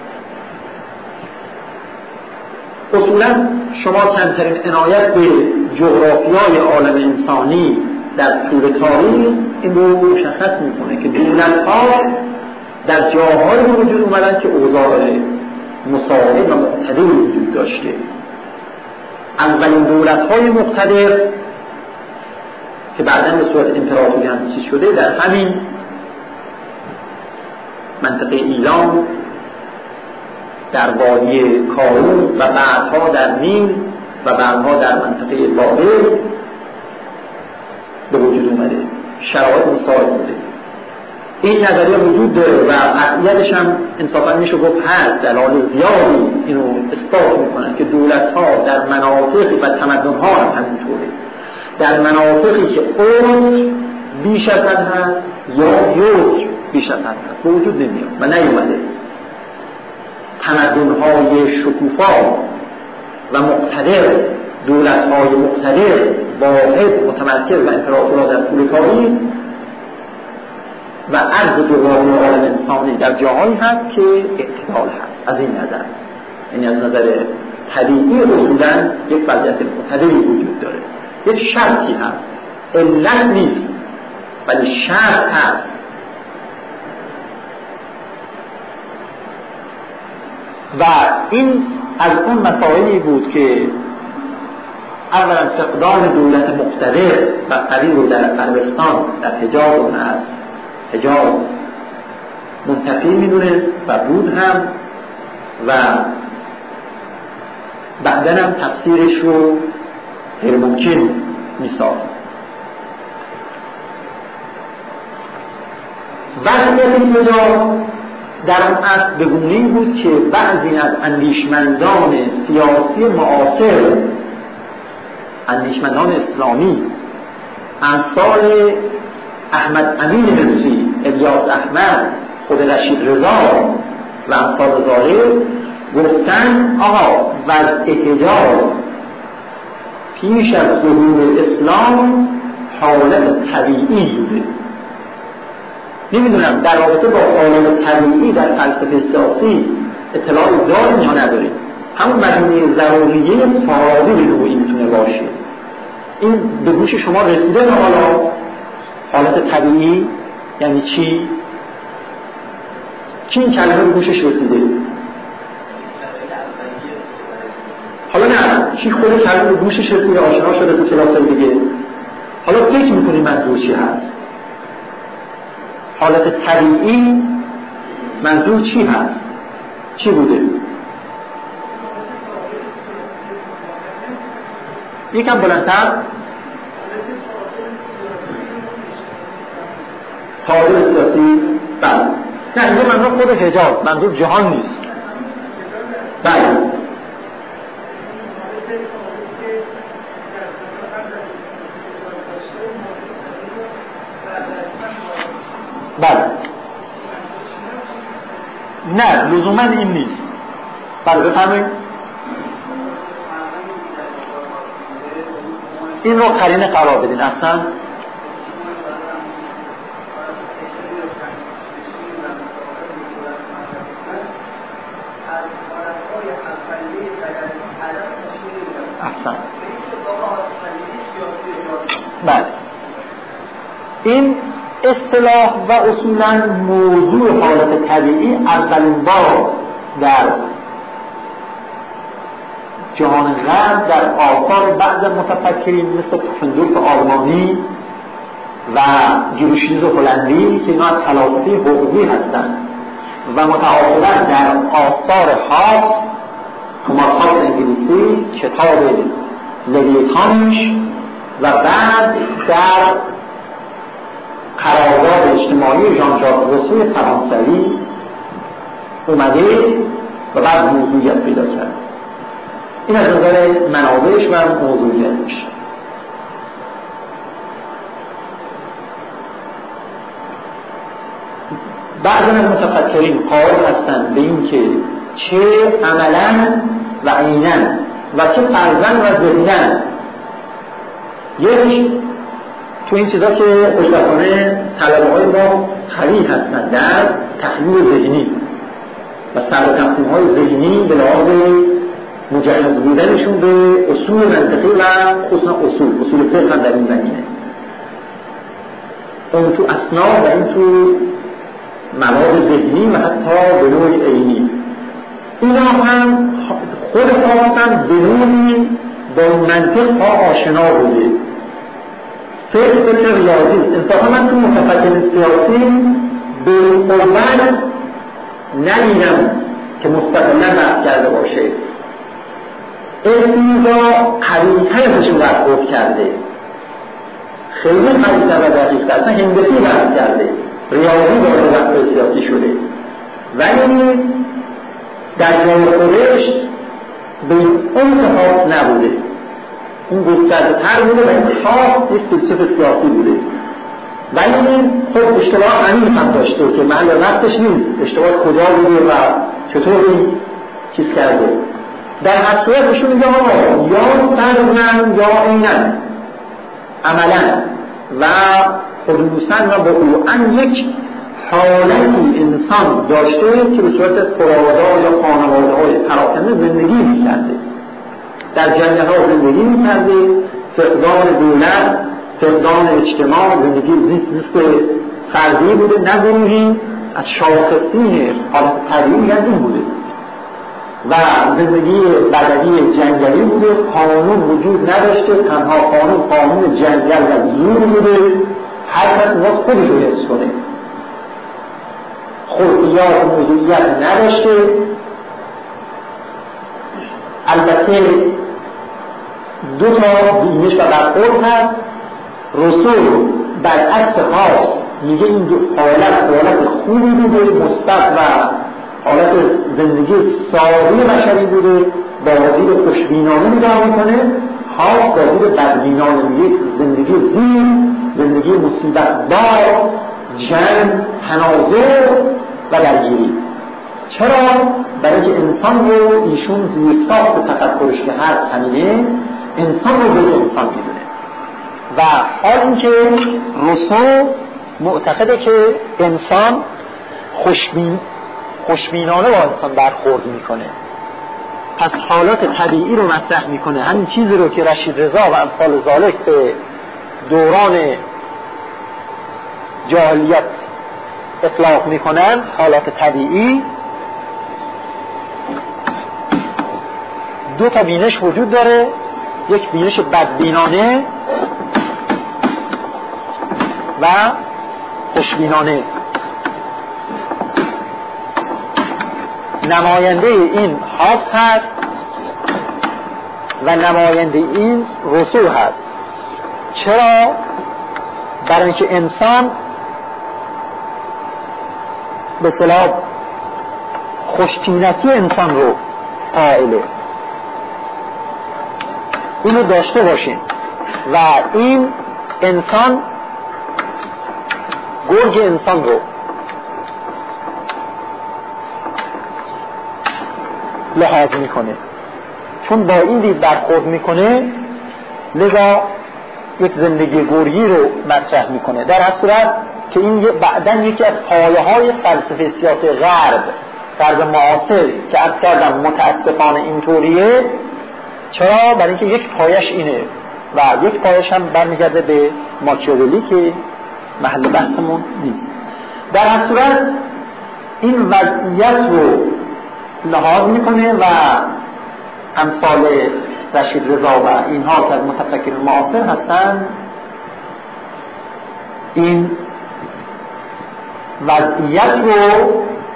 اصولا شما کمترین عنایت به جغرافیای عالم انسانی در طول تاریخ این رو مشخص میکنه که دولت‌ها در جاهایی به وجود اومدن که اوضاع مساعد و مقتدری وجود داشته. اولین دولت‌های مقتدر که بعداً به صورت امپراتوری هم چیز شده در همین منطقه ایلام، در وادی کارون و بعدها در نیل و بعدها در منطقه بابل به وجود اومده. شرایط مساعد بوده. این نظریه وجود داره و قطعیتش هم انصافا میشه گفت هست. دلایل زیادی اینو اثبات میکنن که دولت‌ها در مناطقی و تمدن‌ها هم همینطوره، در مناطقی که عرف بیش از حد هست یا یوز بیش از حد هست به وجود نمیاد و نیومده. تمدن‌های شکوفا و مقتدر، دولت‌های مقتدر واحد متمرکز و امپراتورها در طول تاریخ و عرض دوام عالم انسانی در جاهایی هست که اعتدال هست. از این نظر، یعنی از نظر طبیعی اصولاً یک وضعیت معتدلی وجود داره. یک شرطی هست، علت نیست ولی شرط هست. و این از اون مسائلی بود که اولا فقدان دولت مقتدر و قوی رو در عربستان در حجاز اون هست، حجاز منتفی میدونست و بود هم و بعدن هم تفسیرش رو غیر ممکن میساخت. وضعیت این مجال در اون اصل به گونه‌ای بود که بعضی از اندیشمندان سیاسی معاصر، اندیشمندان اسلامی، امثال احمد امین مصری، الیاس احمد، خود رشید رضا و امثال ظاهر، گفتن آقا وضع حجاز پیش از ظهور اسلام حالت طبیعی بوده. نمیدونم در رابطه با حالت طبیعی در فلسفه سیاسی اطلاعی داریم یا نداریم. همون مجموعه ضروریه فارابی به نوعی میتونه باشه. این به گوش شما رسیده نه؟ حالت طبیعی یعنی چی؟ کی این کلمه به گوشش رسیده؟ حالا نه کی خود کلمه به گوشش رسیده، آشنا شده تو کلاس‌های دیگه. حالا فکر می‌کنی منظور چی هست؟ حالت طبیعی منظور چی هست؟ چی بوده؟ یکم بلندتر. تعادل سیاسی. بله. نه اینجا منظور خود حجاز، منظور جهان نیست. بله. بله. نه لزوما این نیست. بله بفرمایید. این رو قرینه قرار بدین. اصلا بله. این اصطلاح و اصولا موضوع حالت طبیعی اولین بار در جهان غرب در آثار بعض متفکرین مثل پوفندورف آلمانی و گیروشیز هلندی که اینا از فلاسفه حقوقی هستند و متعاقبا در آثار هابس، توماس هابس انگلیسی، کتاب لویتانش و بعد در قرارداد اجتماعی ژان ژاک روسو فرانسوی اومده و بعد موضوعیت پیدا کرد. این از نظر منابعش و موضوعیتش. بعضی از متفکرین قائل هستند به این که چه عملاً و عیناً و چه فرضاً و ذهناً یک تو این چیزا که خوشبختانه طلبه‌های ما قوی هستن در تحلیل ذهنی و سر تقسیم‌های ذهنی به لحاظ مجهز بودنشون به اصول منطقی و خصوصا اصول فقه هم در این زمینه. اون تو اسناد و این تو مواد ذهنی و حتی به نوع عینی. اینا هم خود خواستن به نوعی با منطق ها آشنا بوده. فکر ریاضی است. انصافا من تو متفکر سیاسی به قوت ندیدم که مستقلا بحث کرده باشه. اینجا قوی‌تر ازشون برخورد کرده، خیلی قوی‌تر و دقیق‌تر، اصلا هندسی بحث کرده، ریاضی وارد بحث سیاسی شده، ولی در جای خودش به اون خاص نبوده، اون گسترده‌تر بوده و این خاص یک فلسفه سیاسی بوده. ولی خب اشتباه همین هم داشته که محل وقتش نیست، اشتباه کجا بوده و چطوری چیز کرده. در هر صورت ایشون میگه آقا یا فرضاً یا عیناً عملاً و خصوصاً و بقوعاً یک حالتی انسان داشته که به صورت خانواده یا خانواده‌های پراکنده زندگی می‌کرده، در جنگل‌ها زندگی می‌کرده، فقدان دولت، فقدان اجتماع، زندگی زیست فردی بوده، نه گروهی، از شاخصین حالت طبیعی یعنی این بوده و زندگی بدوی جنگلی بوده، قانون وجود نداشته، تنها قانون جنگل و زور بوده، هر کس باید خودش رو حفظ کنه، خلقیات موضوعیت نداشته. البته دو تا بینش و برخورد هست. رسول برعکس خاص میگه این دو حالت خوبی بوده، مثبت و حالت زندگی ساده بشری بوده، با وزیر خوشبینانه نگاه میکنه، خاص با وزیر بدبینانه میگه زندگی زندگی مصیبت بار، جنگ، تنازع و درگیری. چرا؟ برای اینکه انسان رو ایشون زیر ساخت تفکرش که هست همینه، انسان رو به انسان میدونه و حال اینکه روسو معتقده که انسان خوشبینانه با انسان برخورد میکنه، پس حالات طبیعی رو مطرح میکنه، همین چیزی رو که رشید رضا و امثال ذالک به دوران جاهلیت اطلاق میکنن، حالات طبیعی. دو تا بینش وجود داره، یک بینش بدبینانه و خوشبینانه. نماینده این هابس هست و نماینده این روسو هست. چرا؟ برای اینکه انسان به اصطلاح خوش‌طینتی انسان رو قائله، اینو داشته باشین و این انسان گرگ انسان رو لحاظ میکنه، چون با این دید برخورد میکنه، لذا یک زندگی گرگی رو مطرح میکنه. در هر صورت که این بعداً یکی از پایه‌های فلسفه سیاسی غرب معاصر که عرض کردم متاسفانه اینطوریه. چرا؟ برای اینکه یک پایش اینه و یک پایش هم برمیگرده به ماکیاولی که محل بحثمون نیست. در هر صورت این وضعیت رو لحاظ میکنه و امثال رشید رضا و اینها که از متفکرین معاصر هستن این وضعیت رو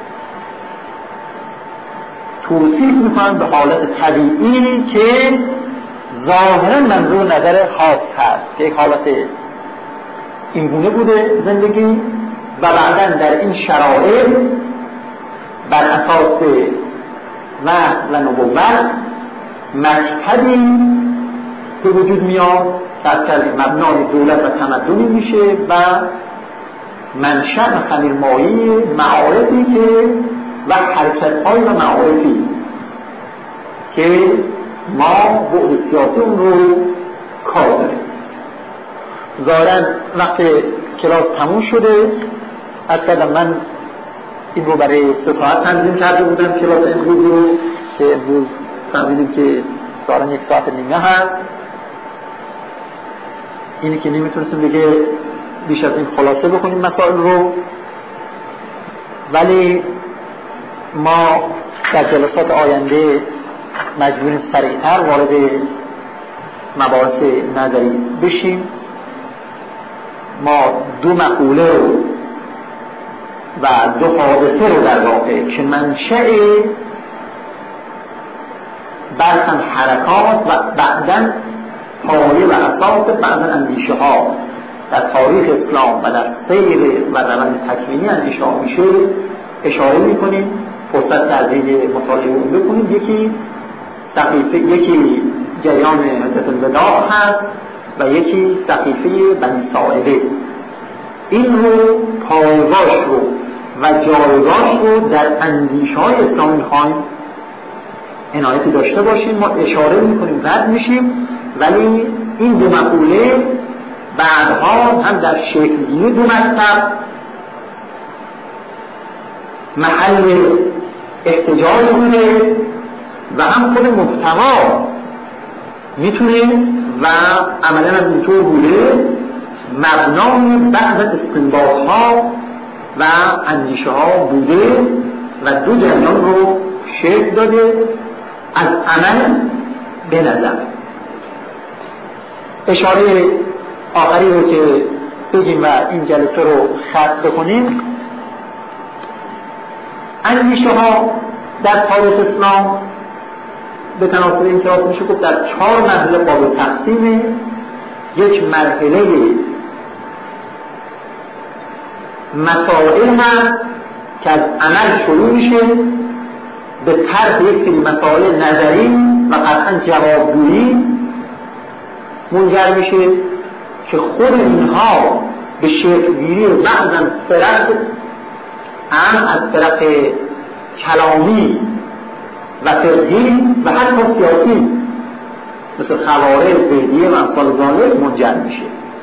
توصیف میکنن به حالت طبیعی که ظاهرا منظور نظر خاص هست که یک حالت اینگونه بوده زندگی و بعداً در این شرایط بر اساس وحی و نبوت مذهبی به وجود میاد که از مبنای دولت و تمدنی میشه و منشأ و خمیرمایی معارفی که و حرکت‌های و معارفی که ما بعد سیاسی اون رو کار داریم ظاهراً وقت کلاس تموم شده. از کردم من این رو برای 3 ساعت تنظیم کرده بودم کلاس امروز رو، که امروز فهمیدیم که ظاهراً 1 ساعت نیمه هست. اینی که نمیتونستیم دیگه بیش از این خلاصه بکنیم مسائل رو، ولی ما در جلسات آینده مجبوریم سریعتر وارد مباحث نظری بشیم. ما 2 مقوله رو و 2 حادثه رو در واقع که منشأ برخن حرکات و بعداً پایه و اساس بعض اندیشه ها در تاریخ اسلام و در سیر و روند تکوینی اندیشه ها میشه اشاره میکنیم. فرصت کردید مطالعه اون بکنید. یکی جریان حجت الوداع هست و یکی صحیفه بنی ساعده. این رو پایگاش رو و جایگاش رو در اندیشه های اسلامی خواهیم عنایتی داشته باشیم. ما اشاره میکنیم رد میشیم، ولی این 2 مقوله بعدها هم در شکلگیری 2 مکتب محل احتجاج بوده و هم خود محتوا میتونه و عملا هم اینطور بوده مبنای بعض از استنباط ها و اندیشه ها بوده و 2 جریان رو شکل داده از عمل به نظر. اشاره آخری رو که بگیم و این جلسه رو ختم بکنیم، اندیشه ها در تاریخ اسلام به تناسب این کلاس میشه گفت در 4 مرحله قابل تقسیمه. یک مرحله مسائل هست که از عمل شروع میشه به طرح یک سری مسائل نظری و قطعا جوابگویی منجر میشه که خود اینها به شکلگیری بعضا فرق از فرق کلامی و فقهی و حتی سیاسی مثل خوارج، بهدیه و امثال ذالک منجر میشه.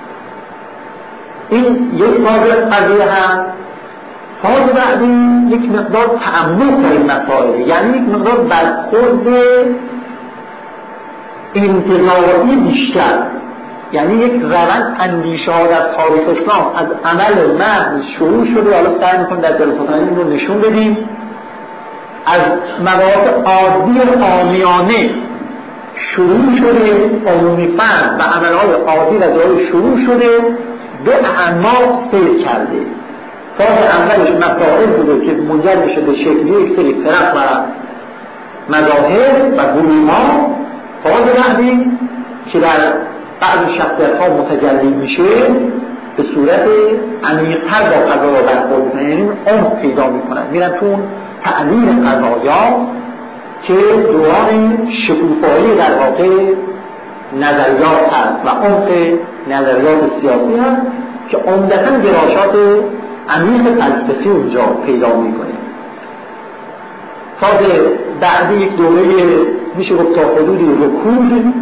این یک فاز قضیه هست. فاز بعدی یک مقدار تعمق در این مسائل، یعنی یک مقدار برخورد انتزاعی بیشتر، یعنی یک روند اندیشه ها در تاریخ اسلام از عمل محض شروع شده. حالا سعی میکنیم در جلسات این رو نشون بدیم. از مباحث عادی عامیانه شروع شده، عمومی فهم و عملهای عادی و جایی شروع شده، به اعماق سیر کرده. فاز اولش مسائل بوده که منجر میشه به شکلی یک سری فرق و مذاهب و گروه‌ها. فاز بعدی که در بعض شخصیت‌ها متجلی میشه به صورت عمیق‌تر با قضایا برخورد میکنن، یعنی عمق پیدا میکنن، میرن تو تعلیل قضایا که دوران شکوفایی در واقع نظریات هست و عمق نظریات سیاسی هست که عمدتاً دراشات عمیق فلسفی اونجا پیدا میکنه. فاز بعدی یک دوره میشه گفت تا حدودی رکود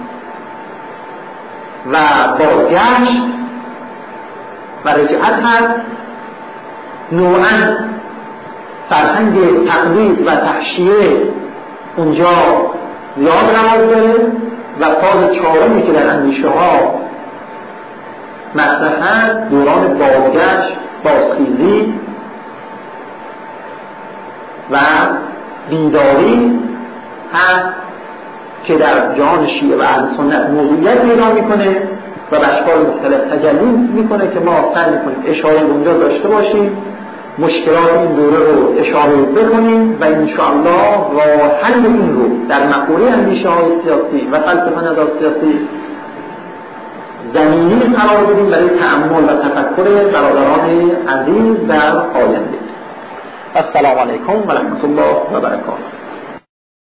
و بازگشت و رجعت هست. نوعاً فرهنگ تقلید و تحشیه اونجا زیاد رواج داره و فاز 4 که در اندیشه ها مطرح هست دوران بازگشت، بازخیزی و بیداری هست که در جهان شیعه و اهل سنت موضوعیت پیدا میکنه و به اشکال مختلف تجلی میکنه که ما سعی میکنیم اشاره اونجا داشته باشیم، مشکلات این دوره رو اشاره بکنیم و انشاءالله راه حل این رو در مقوله اندیشه های سیاسی و فلسفه نظر سیاسی زمینی قرار بدیم برای تأمل و تفکر برادران عزیز در آینده. السلام علیکم و رحمت الله و برکاته.